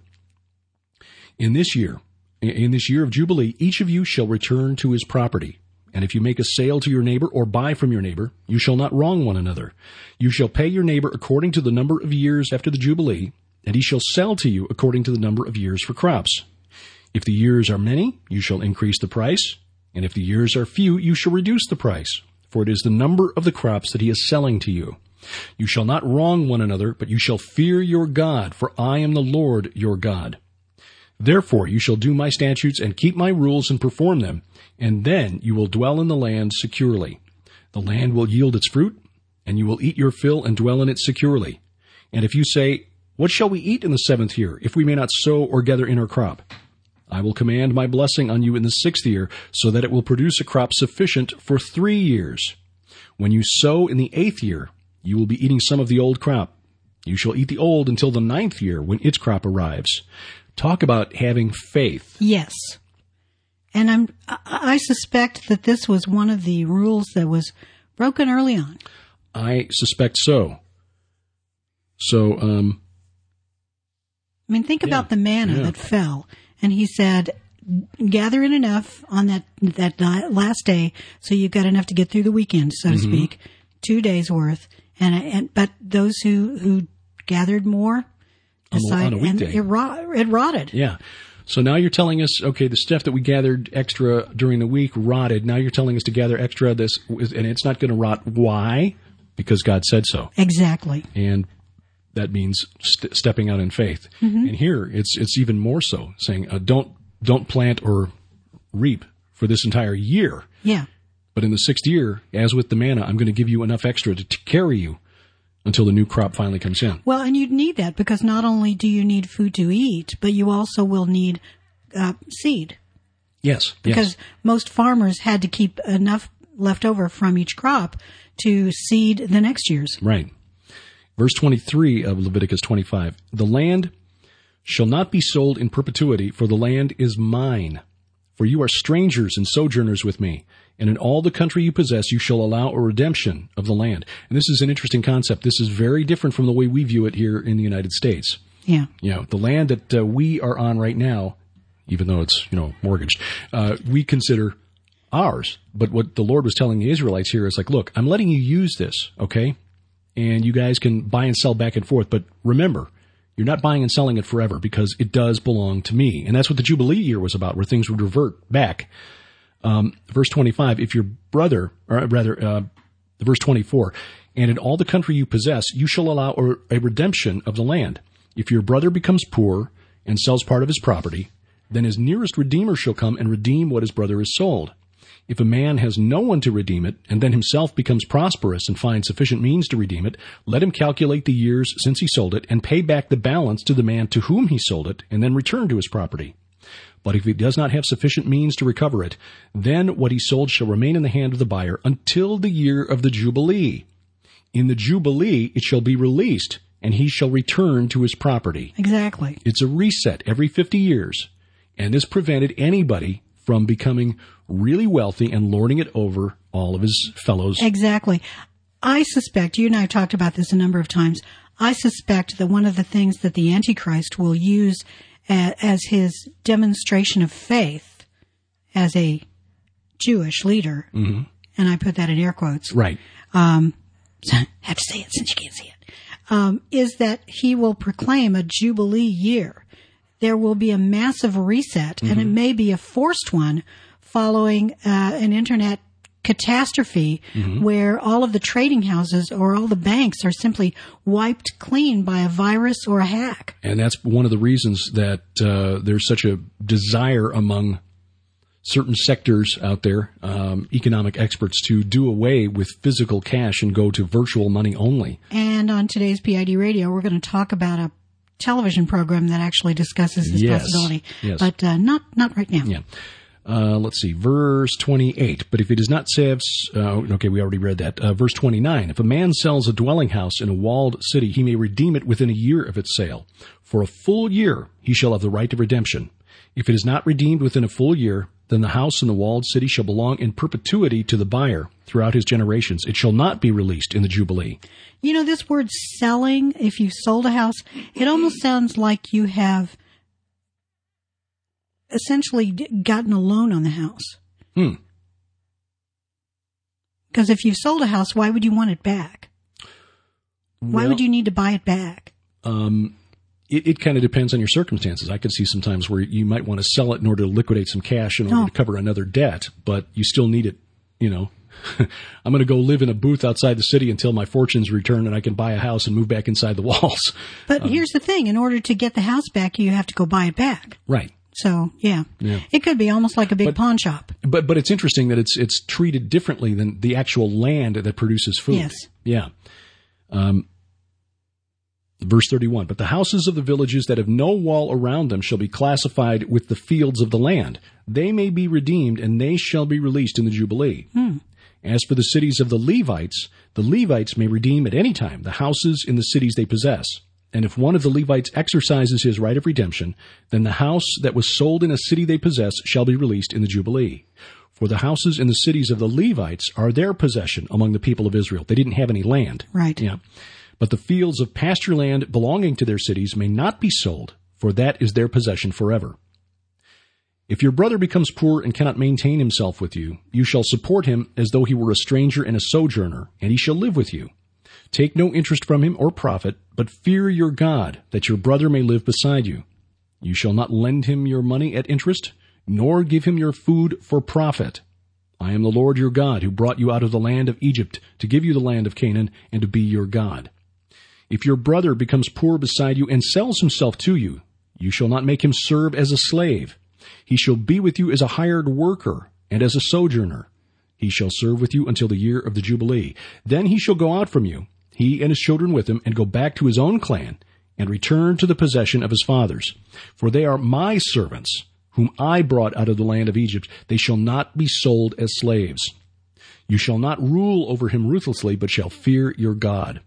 In this year, in this year of jubilee, each of you shall return to his property. And if you make a sale to your neighbor or buy from your neighbor, you shall not wrong one another. You shall pay your neighbor according to the number of years after the jubilee, and he shall sell to you according to the number of years for crops. If the years are many, you shall increase the price, and if the years are few, you shall reduce the price. For it is the number of the crops that he is selling to you. You shall not wrong one another, but you shall fear your God, for I am the Lord your God. Therefore you shall do my statutes and keep my rules and perform them, and then you will dwell in the land securely. The land will yield its fruit, and you will eat your fill and dwell in it securely. And if you say, "What shall we eat in the seventh year, if we may not sow or gather in our crop?" I will command my blessing on you in the sixth year, so that it will produce a crop sufficient for three years. When you sow in the eighth year, you will be eating some of the old crop. You shall eat the old until the ninth year, when its crop arrives. Talk about having faith. Yes. And I'm, I I suspect that this was one of the rules that was broken early on. I suspect so. So, um, I mean, think Yeah. about the manna Yeah. that fell. And he said, gather in enough on that, that last day so you've got enough to get through the weekend, so to speak, two days worth. And, and but those who, who gathered more On a- decided, on a and weekday. it, rot, it rotted. yeah. So now you're telling us, okay, the stuff that we gathered extra during the week rotted. Now you're telling us to gather extra this, and it's not going to rot. Why? because God said so. Exactly. And that means st- stepping out in faith. Mm-hmm. And here it's it's even more so, saying uh, don't don't plant or reap for this entire year. Yeah. But in the sixth year, as with the manna, I'm going to give you enough extra to t- carry you until the new crop finally comes in. Well, and you'd need that because not only do you need food to eat, but you also will need uh, seed. Yes. Because yes. most farmers had to keep enough left over from each crop to seed the next year's. Right. Verse twenty-three of Leviticus twenty-five, the land shall not be sold in perpetuity, for the land is mine. For you are strangers and sojourners with me, and in all the country you possess you shall allow a redemption of the land. And this is an interesting concept. This is very different from the way we view it here in the United States. Yeah. You know, the land that uh, we are on right now, even though it's, you know, mortgaged, uh, we consider ours. But what the Lord was telling the Israelites here is like, look, I'm letting you use this, okay? And you guys can buy and sell back and forth. But remember, you're not buying and selling it forever because it does belong to me. And that's what the Jubilee year was about, where things would revert back. Um, verse twenty-five, if your brother, or rather, uh, verse twenty-four, and in all the country you possess, you shall allow a, a redemption of the land. If your brother becomes poor and sells part of his property, then his nearest redeemer shall come and redeem what his brother has sold. If a man has no one to redeem it, and then himself becomes prosperous and finds sufficient means to redeem it, let him calculate the years since he sold it, and pay back the balance to the man to whom he sold it, and then return to his property. But if he does not have sufficient means to recover it, then what he sold shall remain in the hand of the buyer until the year of the Jubilee. In the Jubilee it shall be released, and he shall return to his property. Exactly. It's a reset every fifty years, and this prevented anybody from becoming really wealthy and lording it over all of his fellows. Exactly. I suspect, you and I have talked about this a number of times, I suspect that one of the things that the Antichrist will use a, as his demonstration of faith as a Jewish leader, mm-hmm. and I put that in air quotes. Right. Um, so I have to say it since you can't see it, um, is that he will proclaim a Jubilee year. There will be a massive reset, mm-hmm. and it may be a forced one following uh, an internet catastrophe mm-hmm. where all of the trading houses or all the banks are simply wiped clean by a virus or a hack. And that's one of the reasons that uh, there's such a desire among certain sectors out there, um, economic experts, to do away with physical cash and go to virtual money only. And on today's P I D Radio, we're going to talk about a television program that actually discusses this yes. possibility, yes. but uh, not not right now. Yeah. Uh, let's see, verse twenty-eight. But if he does not save, uh, okay, we already read that. Uh, verse twenty-nine. If a man sells a dwelling house in a walled city, he may redeem it within a year of its sale. For a full year, he shall have the right of redemption. If it is not redeemed within a full year, then the house in the walled city shall belong in perpetuity to the buyer throughout his generations. It shall not be released in the Jubilee. You know, this word selling, if you sold a house, it almost sounds like you have essentially gotten a loan on the house. Hmm. Because if you sold a house, why would you want it back? Why well, would you need to buy it back? Um, it, it kind of depends on your circumstances. I could see sometimes where you might want to sell it in order to liquidate some cash in order oh. to cover another debt, but you still need it, you know. I'm going to go live in a booth outside the city until my fortune's returned and I can buy a house and move back inside the walls. But um, here's the thing. In order to get the house back, you have to go buy it back. Right. So, yeah. yeah. It could be almost like a big but, pawn shop. But but it's interesting that it's it's treated differently than the actual land that produces food. Yes. Yeah. Um, verse thirty-one, but the houses of the villages that have no wall around them shall be classified with the fields of the land. They may be redeemed, and they shall be released in the Jubilee. Hmm. As for the cities of the Levites, the Levites may redeem at any time the houses in the cities they possess. And if one of the Levites exercises his right of redemption, then the house that was sold in a city they possess shall be released in the Jubilee. For the houses in the cities of the Levites are their possession among the people of Israel. They didn't have any land. Right. Yeah. But the fields of pasture land belonging to their cities may not be sold, for that is their possession forever. If your brother becomes poor and cannot maintain himself with you, you shall support him as though he were a stranger and a sojourner, and he shall live with you. Take no interest from him or profit, but fear your God, that your brother may live beside you. You shall not lend him your money at interest, nor give him your food for profit. I am the Lord your God, who brought you out of the land of Egypt to give you the land of Canaan and to be your God. If your brother becomes poor beside you and sells himself to you, you shall not make him serve as a slave. He shall be with you as a hired worker and as a sojourner. He shall serve with you until the year of the Jubilee. Then he shall go out from you, he and his children with him, and go back to his own clan, and return to the possession of his fathers. For they are my servants, whom I brought out of the land of Egypt. They shall not be sold as slaves. You shall not rule over him ruthlessly, but shall fear your God.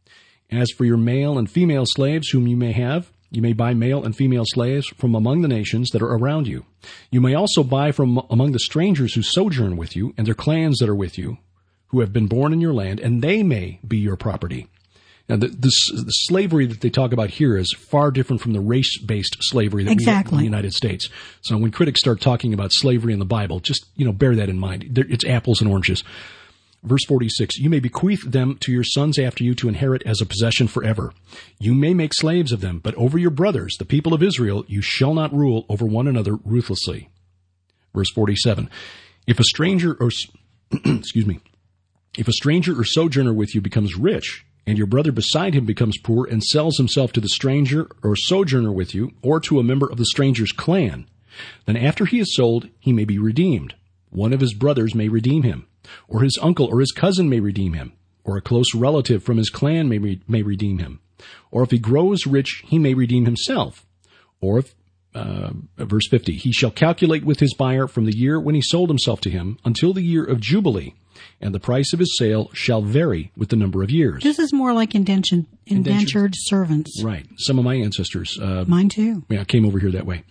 As for your male and female slaves whom you may have, you may buy male and female slaves from among the nations that are around you. You may also buy from among the strangers who sojourn with you, and their clans that are with you, who have been born in your land, and they may be your property. Now, the, the, the slavery that they talk about here is far different from the race-based slavery that exactly. we have in the United States. So when critics start talking about slavery in the Bible, just, you know, bear that in mind. It's apples and oranges. Verse forty-six, you may bequeath them to your sons after you to inherit as a possession forever. You may make slaves of them, but over your brothers, the people of Israel, you shall not rule over one another ruthlessly. Verse forty-seven, if a stranger or, excuse me, if a stranger or sojourner with you becomes rich, and your brother beside him becomes poor and sells himself to the stranger or sojourner with you, or to a member of the stranger's clan, then after he is sold, he may be redeemed. One of his brothers may redeem him, or his uncle or his cousin may redeem him, or a close relative from his clan may re- may redeem him. Or if he grows rich, he may redeem himself. Or if, uh, verse fifty, he shall calculate with his buyer from the year when he sold himself to him until the year of Jubilee, and the price of his sale shall vary with the number of years. This is more like indentured, indentured servants. Right. Some of my ancestors. Uh, Mine too. Yeah, came over here that way.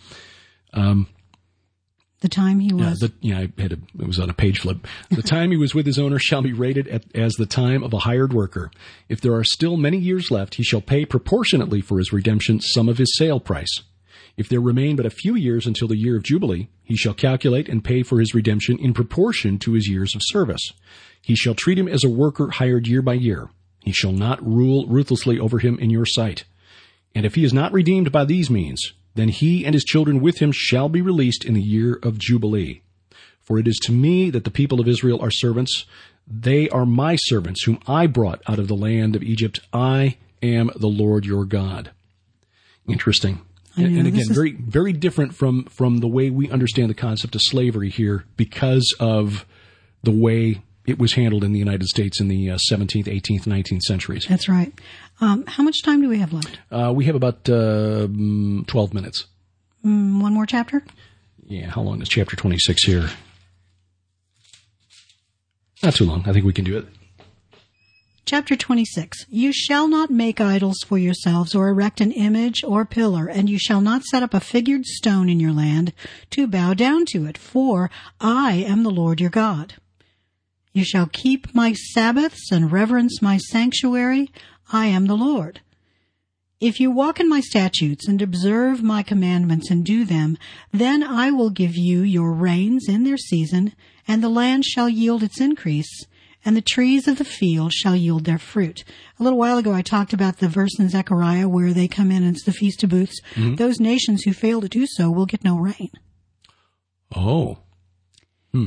Um, the time he was. Yeah, the, yeah, I had a, it was on a page flip. The time he was with his owner shall be rated at, as the time of a hired worker. If there are still many years left, he shall pay proportionately for his redemption some of his sale price. If there remain but a few years until the year of Jubilee, he shall calculate and pay for his redemption in proportion to his years of service. He shall treat him as a worker hired year by year. He shall not rule ruthlessly over him in your sight. And if he is not redeemed by these means, then he and his children with him shall be released in the year of Jubilee. For it is to me that the people of Israel are servants. They are my servants, whom I brought out of the land of Egypt. I am the Lord your God. Interesting. Know, and again, is... very, very different from, from the way we understand the concept of slavery here because of the way it was handled in the United States in the uh, seventeenth, eighteenth, nineteenth centuries. That's right. Um, how much time do we have left? Uh, we have about uh, twelve minutes. Mm, one more chapter? Yeah, how long is chapter twenty-six here? Not too long. I think we can do it. Chapter twenty-six. You shall not make idols for yourselves or erect an image or pillar, and you shall not set up a figured stone in your land to bow down to it, for I am the Lord your God. You shall keep my Sabbaths and reverence my sanctuary. I am the Lord. If you walk in my statutes and observe my commandments and do them, then I will give you your rains in their season, and the land shall yield its increase, and the trees of the field shall yield their fruit. A little while ago I talked about the verse in Zechariah where they come in and it's the Feast of Booths. Mm-hmm. Those nations who fail to do so will get no rain. Oh. Hmm.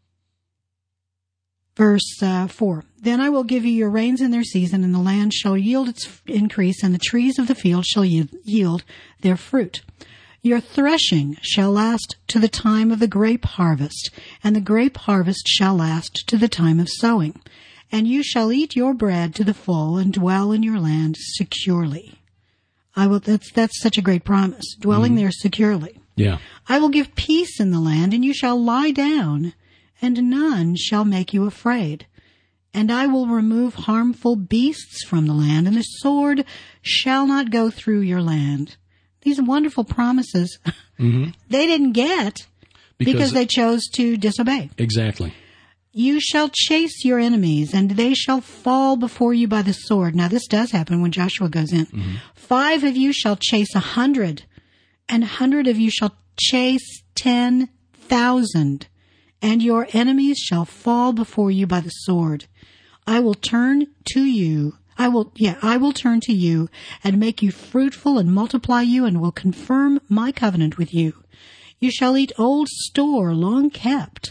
Verse uh, four, then I will give you your rains in their season, and the land shall yield its increase, and the trees of the field shall yield their fruit. Your threshing shall last to the time of the grape harvest, and the grape harvest shall last to the time of sowing. And you shall eat your bread to the full, and dwell in your land securely. I will. That's that's such a great promise, dwelling mm-hmm. there securely. Yeah. I will give peace in the land, and you shall lie down, and none shall make you afraid. And I will remove harmful beasts from the land, and the sword shall not go through your land. These wonderful promises mm-hmm. they didn't get because, because they chose to disobey. Exactly. You shall chase your enemies, and they shall fall before you by the sword. Now, this does happen when Joshua goes in. Mm-hmm. Five of you shall chase a hundred, and a hundred of you shall chase ten thousand. And your enemies shall fall before you by the sword. I will turn to you. I will, yeah, I will turn to you and make you fruitful and multiply you and will confirm my covenant with you. You shall eat old store long kept,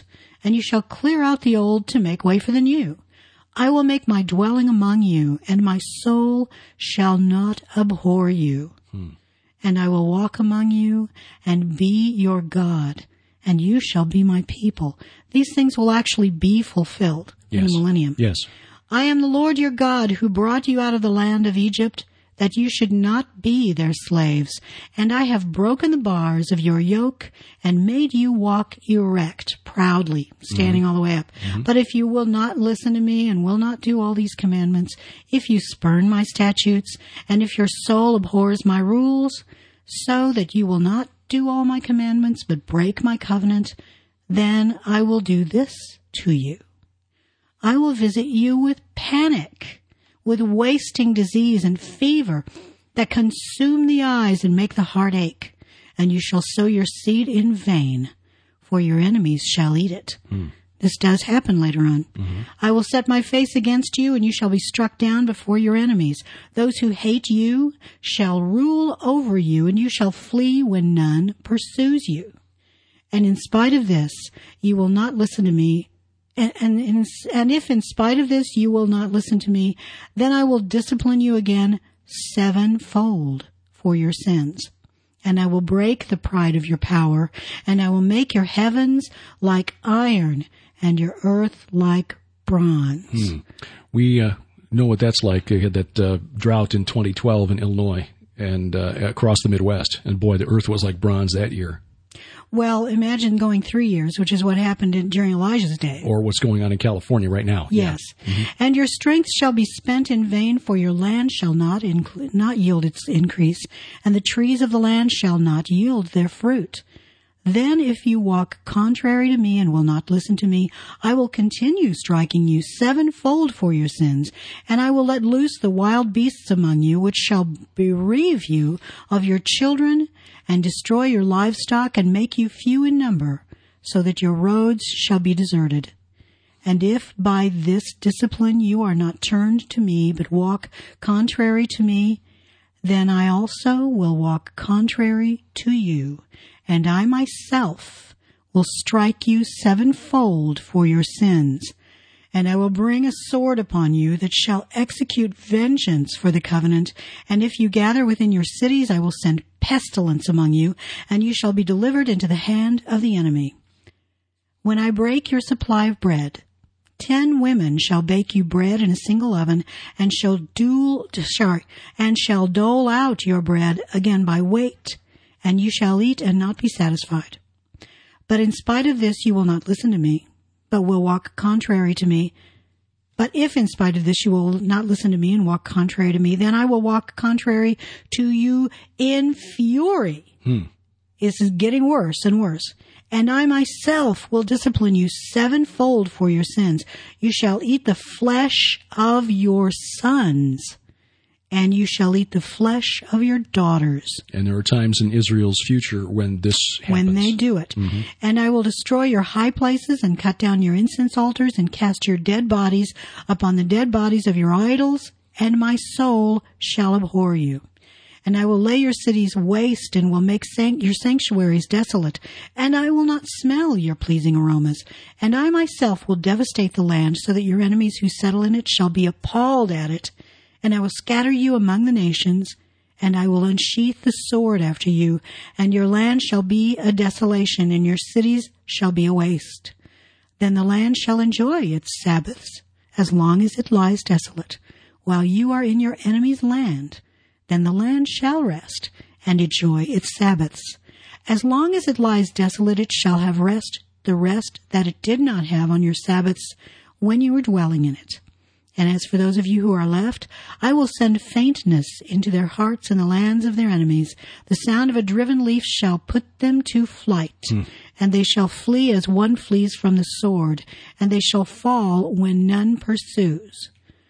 and you shall clear out the old to make way for the new. I will make my dwelling among you, and my soul shall not abhor you. Hmm. And I will walk among you and be your God, and you shall be my people. These things will actually be fulfilled yes. in the millennium. Yes. I am the Lord your God who brought you out of the land of Egypt, that you should not be their slaves. And I have broken the bars of your yoke and made you walk erect, proudly, standing mm-hmm. all the way up. Mm-hmm. But if you will not listen to me and will not do all these commandments, if you spurn my statutes, and if your soul abhors my rules, so that you will not do all my commandments but break my covenant, then I will do this to you. I will visit you with panic, with wasting disease and fever that consume the eyes and make the heart ache. And you shall sow your seed in vain, for your enemies shall eat it. Mm. This does happen later on. Mm-hmm. I will set my face against you, and you shall be struck down before your enemies. Those who hate you shall rule over you, and you shall flee when none pursues you. And in spite of this, you will not listen to me. And, and, and if in spite of this you will not listen to me, then I will discipline you again sevenfold for your sins. And I will break the pride of your power, and I will make your heavens like iron and your earth like bronze. Hmm. We uh, know what that's like. They had that uh, drought in twenty twelve in Illinois and uh, across the Midwest. And boy, the earth was like bronze that year. Well, imagine going three years, which is what happened in, during Elijah's day. Or what's going on in California right now. Yes. Yeah. Mm-hmm. And your strength shall be spent in vain, for your land shall not incl- not yield its increase, and the trees of the land shall not yield their fruit. Then if you walk contrary to me and will not listen to me, I will continue striking you sevenfold for your sins, and I will let loose the wild beasts among you, which shall bereave you of your children and destroy your livestock and make you few in number, so that your roads shall be deserted. And if by this discipline you are not turned to me, but walk contrary to me, then I also will walk contrary to you, and I myself will strike you sevenfold for your sins. And I will bring a sword upon you that shall execute vengeance for the covenant. And if you gather within your cities, I will send pestilence among you, and you shall be delivered into the hand of the enemy. When I break your supply of bread, ten women shall bake you bread in a single oven, and shall duel, sorry, and shall dole out your bread again by weight, and you shall eat and not be satisfied. But in spite of this, you will not listen to me, but will walk contrary to me. But if in spite of this you will not listen to me and walk contrary to me, then I will walk contrary to you in fury. Hmm. This is getting worse and worse. And I myself will discipline you sevenfold for your sins. You shall eat the flesh of your sons, and you shall eat the flesh of your daughters. And there are times in Israel's future when this happens. When they do it. Mm-hmm. And I will destroy your high places and cut down your incense altars and cast your dead bodies upon the dead bodies of your idols, and my soul shall abhor you. And I will lay your cities waste and will make sanct- your sanctuaries desolate, and I will not smell your pleasing aromas. And I myself will devastate the land so that your enemies who settle in it shall be appalled at it. And I will scatter you among the nations, and I will unsheath the sword after you, and your land shall be a desolation, and your cities shall be a waste. Then the land shall enjoy its Sabbaths, as long as it lies desolate, while you are in your enemy's land. Then the land shall rest, and enjoy its Sabbaths. As long as it lies desolate, it shall have rest, the rest that it did not have on your Sabbaths when you were dwelling in it. And as for those of you who are left, I will send faintness into their hearts in the lands of their enemies. The sound of a driven leaf shall put them to flight, mm. and they shall flee as one flees from the sword, and they shall fall when none pursues.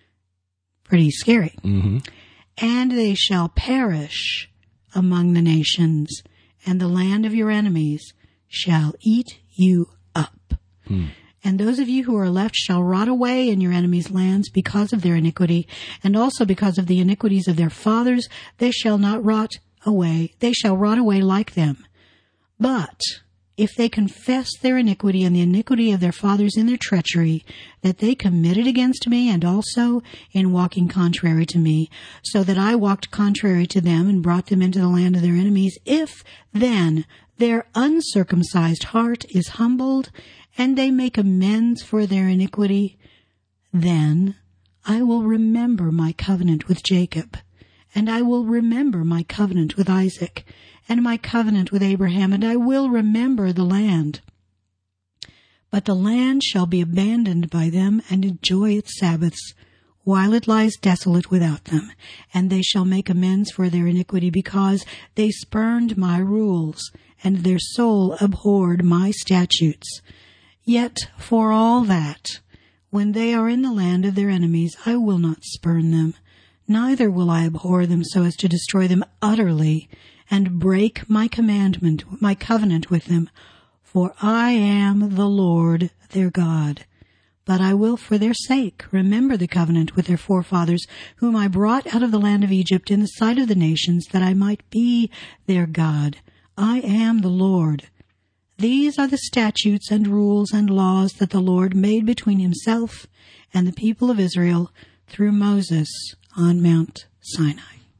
Pretty scary. Mm-hmm. And they shall perish among the nations, and the land of your enemies shall eat you up. Mm. And those of you who are left shall rot away in your enemies' lands because of their iniquity, and also because of the iniquities of their fathers. They shall not rot away. They shall rot away like them. But if they confess their iniquity and the iniquity of their fathers in their treachery, that they committed against me, and also in walking contrary to me, so that I walked contrary to them and brought them into the land of their enemies, if then their uncircumcised heart is humbled, and they make amends for their iniquity, then I will remember my covenant with Jacob, and I will remember my covenant with Isaac, and my covenant with Abraham, and I will remember the land. But the land shall be abandoned by them, and enjoy its Sabbaths, while it lies desolate without them. And they shall make amends for their iniquity, because they spurned my rules, and their soul abhorred my statutes. Yet for all that, when they are in the land of their enemies, I will not spurn them, neither will I abhor them so as to destroy them utterly, and break my commandment, my covenant with them. For I am the Lord their God. But I will for their sake remember the covenant with their forefathers, whom I brought out of the land of Egypt in the sight of the nations, that I might be their God. I am the Lord. These are the statutes and rules and laws that the Lord made between himself and the people of Israel through Moses on Mount Sinai.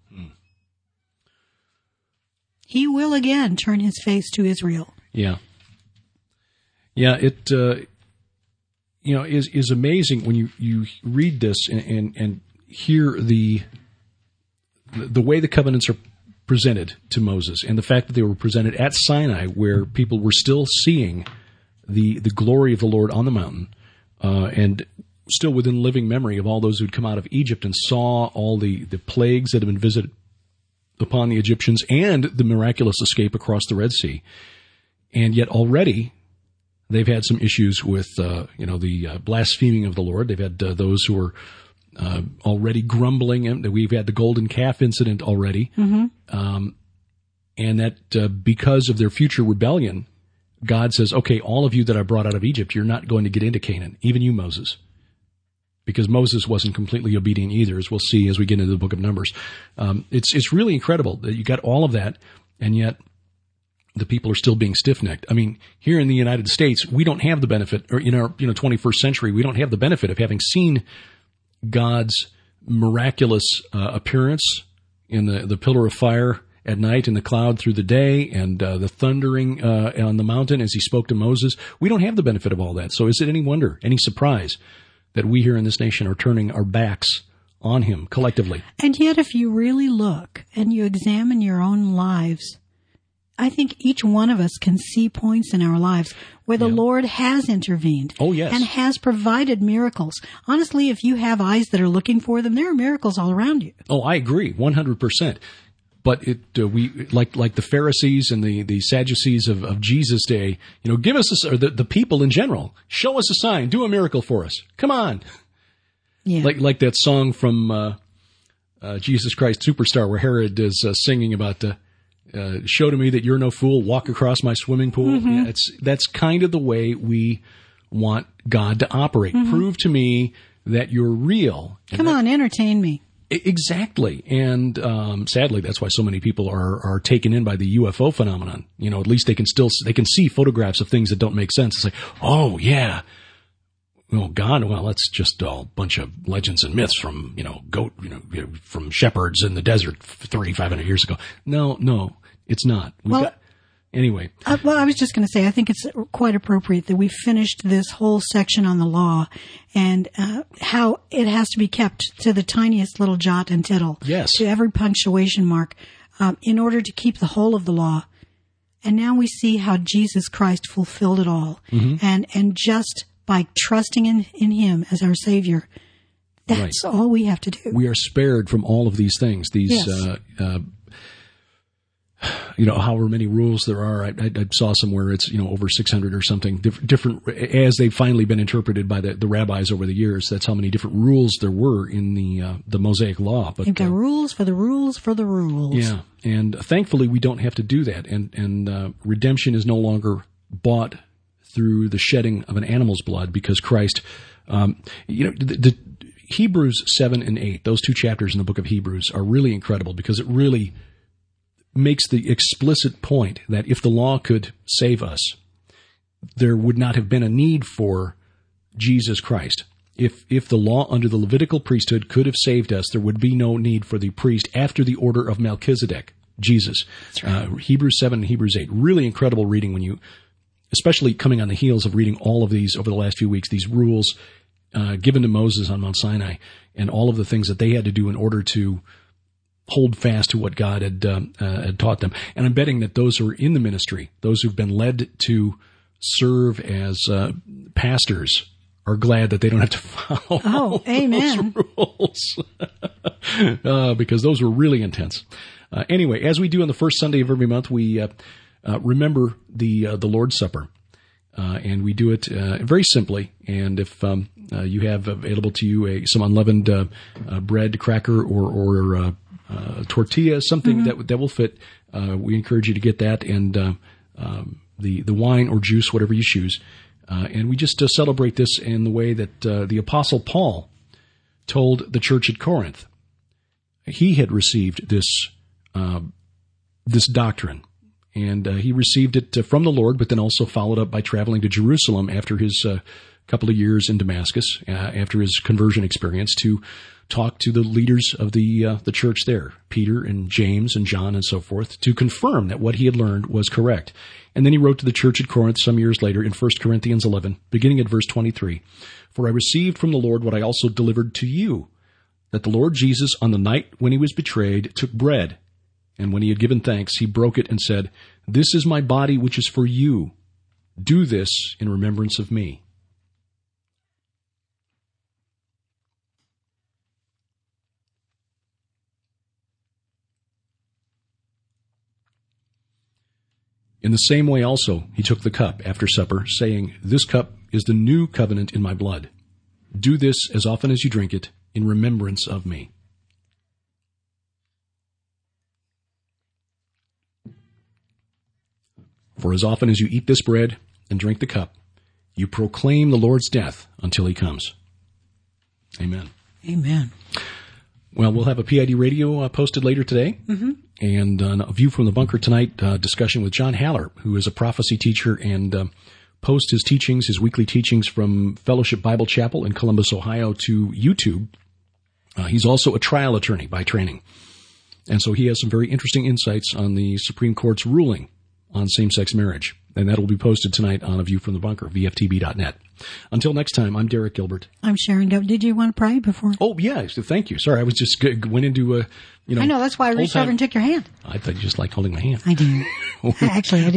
He will again turn his face to Israel. Yeah. Yeah, it uh, you know is is amazing when you, you read this and, and, and hear the the way the covenants are presented to Moses, and the fact that they were presented at Sinai, where people were still seeing the the glory of the Lord on the mountain, uh, and still within living memory of all those who'd come out of Egypt and saw all the, the plagues that had been visited upon the Egyptians and the miraculous escape across the Red Sea. And yet already they've had some issues with, uh, you know, the uh, blaspheming of the Lord. They've had uh, those who are uh, already grumbling. And we've had the golden calf incident already. Mm-hmm. Um, and that uh, because of their future rebellion, God says, okay, all of you that I brought out of Egypt, you're not going to get into Canaan, even you, Moses. Because Moses wasn't completely obedient either, as we'll see as we get into the book of Numbers. Um, it's it's really incredible that you got all of that, and yet the people are still being stiff-necked. I mean, here in the United States, we don't have the benefit, or in our you know twenty-first century, we don't have the benefit of having seen God's miraculous uh, appearance in the, the pillar of fire at night and the cloud through the day, and uh, the thundering uh, on the mountain as he spoke to Moses. We don't have the benefit of all that. So is it any wonder, any surprise, that we here in this nation are turning our backs on him collectively? And yet, if you really look and you examine your own lives, I think each one of us can see points in our lives where the yeah. Lord has intervened. Oh, yes. And has provided miracles. Honestly, if you have eyes that are looking for them, there are miracles all around you. Oh, I agree, one hundred percent. But it, uh, we like like the Pharisees and the, the Sadducees of, of Jesus' day, you know, give us a, or the, the people in general, show us a sign, do a miracle for us. Come on. Yeah. Like like that song from uh, uh, Jesus Christ Superstar, where Herod is uh, singing about, uh, uh, show to me that you're no fool, walk across my swimming pool. Mm-hmm. Yeah, it's that's kind of the way we want God to operate. Mm-hmm. Prove to me that you're real. Come that, on, entertain me. Exactly. And um, sadly, that's why so many people are, are taken in by the U F O phenomenon. You know, at least they can still, they can see photographs of things that don't make sense. It's like, oh, yeah. Oh, God, well, that's just a bunch of legends and myths from, you know, goat, you know, from shepherds in the desert thirty-five hundred years ago. No, no, it's not. We've well, got, anyway. Uh, well, I was just going to say, I think it's quite appropriate that we finished this whole section on the law and uh, how it has to be kept to the tiniest little jot and tittle. Yes. To every punctuation mark um, in order to keep the whole of the law. And now we see how Jesus Christ fulfilled it all. Mm-hmm. And, and just by trusting in, in him as our Savior, that's right. all we have to do. We are spared from all of these things, these, yes. uh, uh, you know, however many rules there are. I, I, I saw somewhere it's, you know, over six hundred or something diff- different as they've finally been interpreted by the, the rabbis over the years. That's how many different rules there were in the, uh, the Mosaic Law. But you've got uh, rules for the rules for the rules. Yeah. And thankfully we don't have to do that. And, and, uh, redemption is no longer bought through the shedding of an animal's blood, because Christ, um, you know, the, the Hebrews seven and eight, those two chapters in the book of Hebrews are really incredible, because it really makes the explicit point that if the law could save us, there would not have been a need for Jesus Christ. If if the law under the Levitical priesthood could have saved us, there would be no need for the priest after the order of Melchizedek, Jesus. That's right. Uh, Hebrews seven and Hebrews eight. Really incredible reading when you, especially coming on the heels of reading all of these over the last few weeks, these rules uh, given to Moses on Mount Sinai and all of the things that they had to do in order to hold fast to what God had, um, uh, had taught them. And I'm betting that those who are in the ministry, those who've been led to serve as uh, pastors, are glad that they don't have to follow oh, amen. those rules uh, because those were really intense. Uh, anyway, as we do on the first Sunday of every month, we uh, uh, remember the uh, the Lord's Supper, uh, and we do it uh, very simply. And if um, uh, you have available to you a, some unleavened uh, uh, bread, cracker, or or uh, uh, tortilla, something mm-hmm. that that will fit, uh, we encourage you to get that, and uh, um, the the wine or juice, whatever you choose. Uh, and we just uh, celebrate this in the way that uh, the Apostle Paul told the church at Corinth. He had received this uh, this doctrine, and uh, he received it uh, from the Lord, but then also followed up by traveling to Jerusalem after his uh, couple of years in Damascus, uh, after his conversion experience, to talk to the leaders of the uh, the church there, Peter and James and John and so forth, to confirm that what he had learned was correct. And then he wrote to the church at Corinth some years later in First Corinthians eleven, beginning at verse twenty-three, "For I received from the Lord what I also delivered to you, that the Lord Jesus, on the night when he was betrayed, took bread, and when he had given thanks, he broke it and said, 'This is my body which is for you. Do this in remembrance of me.'" In the same way also he took the cup after supper, saying, "This cup is the new covenant in my blood. Do this as often as you drink it in remembrance of me." For as often as you eat this bread and drink the cup, you proclaim the Lord's death until he comes. Amen. Amen. Well, we'll have a P I D radio uh, posted later today. Mm-hmm. And uh, a View from the Bunker tonight, uh, discussion with John Haller, who is a prophecy teacher and uh, posts his teachings, his weekly teachings from Fellowship Bible Chapel in Columbus, Ohio to YouTube. Uh, he's also a trial attorney by training. And so he has some very interesting insights on the Supreme Court's ruling on same-sex marriage. And that will be posted tonight on A View from the Bunker, V F T B dot net. Until next time, I'm Derek Gilbert. I'm Sharon Gilbert. Did you want to pray before? Oh, yeah. Thank you. Sorry, I was just g- went into a, you know. I know, that's why I reached over and took your hand. I thought you just liked holding my hand. I do. Actually, I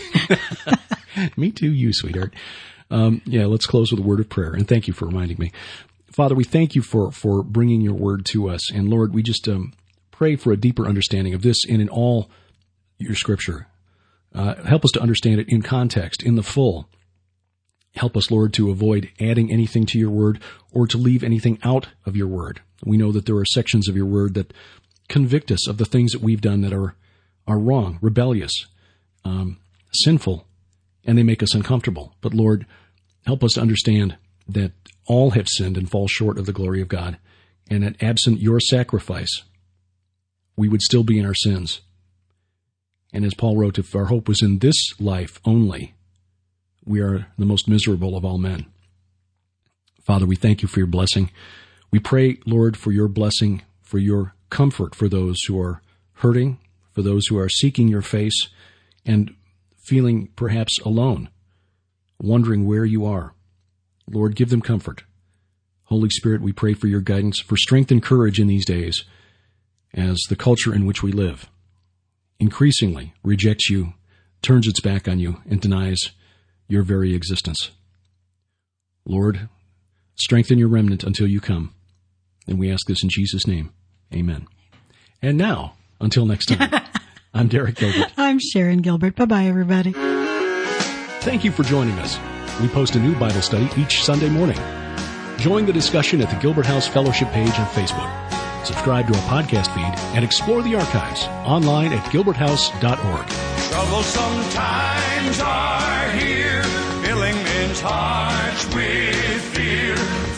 do. Me too, you sweetheart. Um, yeah, let's close with a word of prayer. And thank you for reminding me. Father, we thank you for, for bringing your word to us. And Lord, we just um, pray for a deeper understanding of this and in all your scripture. Uh, help us to understand it in context, in the full. Help us, Lord, to avoid adding anything to your word or to leave anything out of your word. We know that there are sections of your word that convict us of the things that we've done that are, are wrong, rebellious, um, sinful, and they make us uncomfortable. But Lord, help us to understand that all have sinned and fall short of the glory of God, and that absent your sacrifice, we would still be in our sins. And as Paul wrote, if our hope was in this life only, we are the most miserable of all men. Father, we thank you for your blessing. We pray, Lord, for your blessing, for your comfort for those who are hurting, for those who are seeking your face and feeling perhaps alone, wondering where you are. Lord, give them comfort. Holy Spirit, we pray for your guidance, for strength and courage in these days as the culture in which we live increasingly rejects you, turns its back on you, and denies your very existence. Lord, strengthen your remnant until you come. And we ask this in Jesus' name. Amen. And now, until next time, I'm Derek Gilbert. I'm Sharon Gilbert. Bye-bye, everybody. Thank you for joining us. We post a new Bible study each Sunday morning. Join the discussion at the Gilbert House Fellowship page on Facebook. Subscribe to our podcast feed and explore the archives online at gilbert house dot org. Troublesome times are here, filling men's hearts with fear.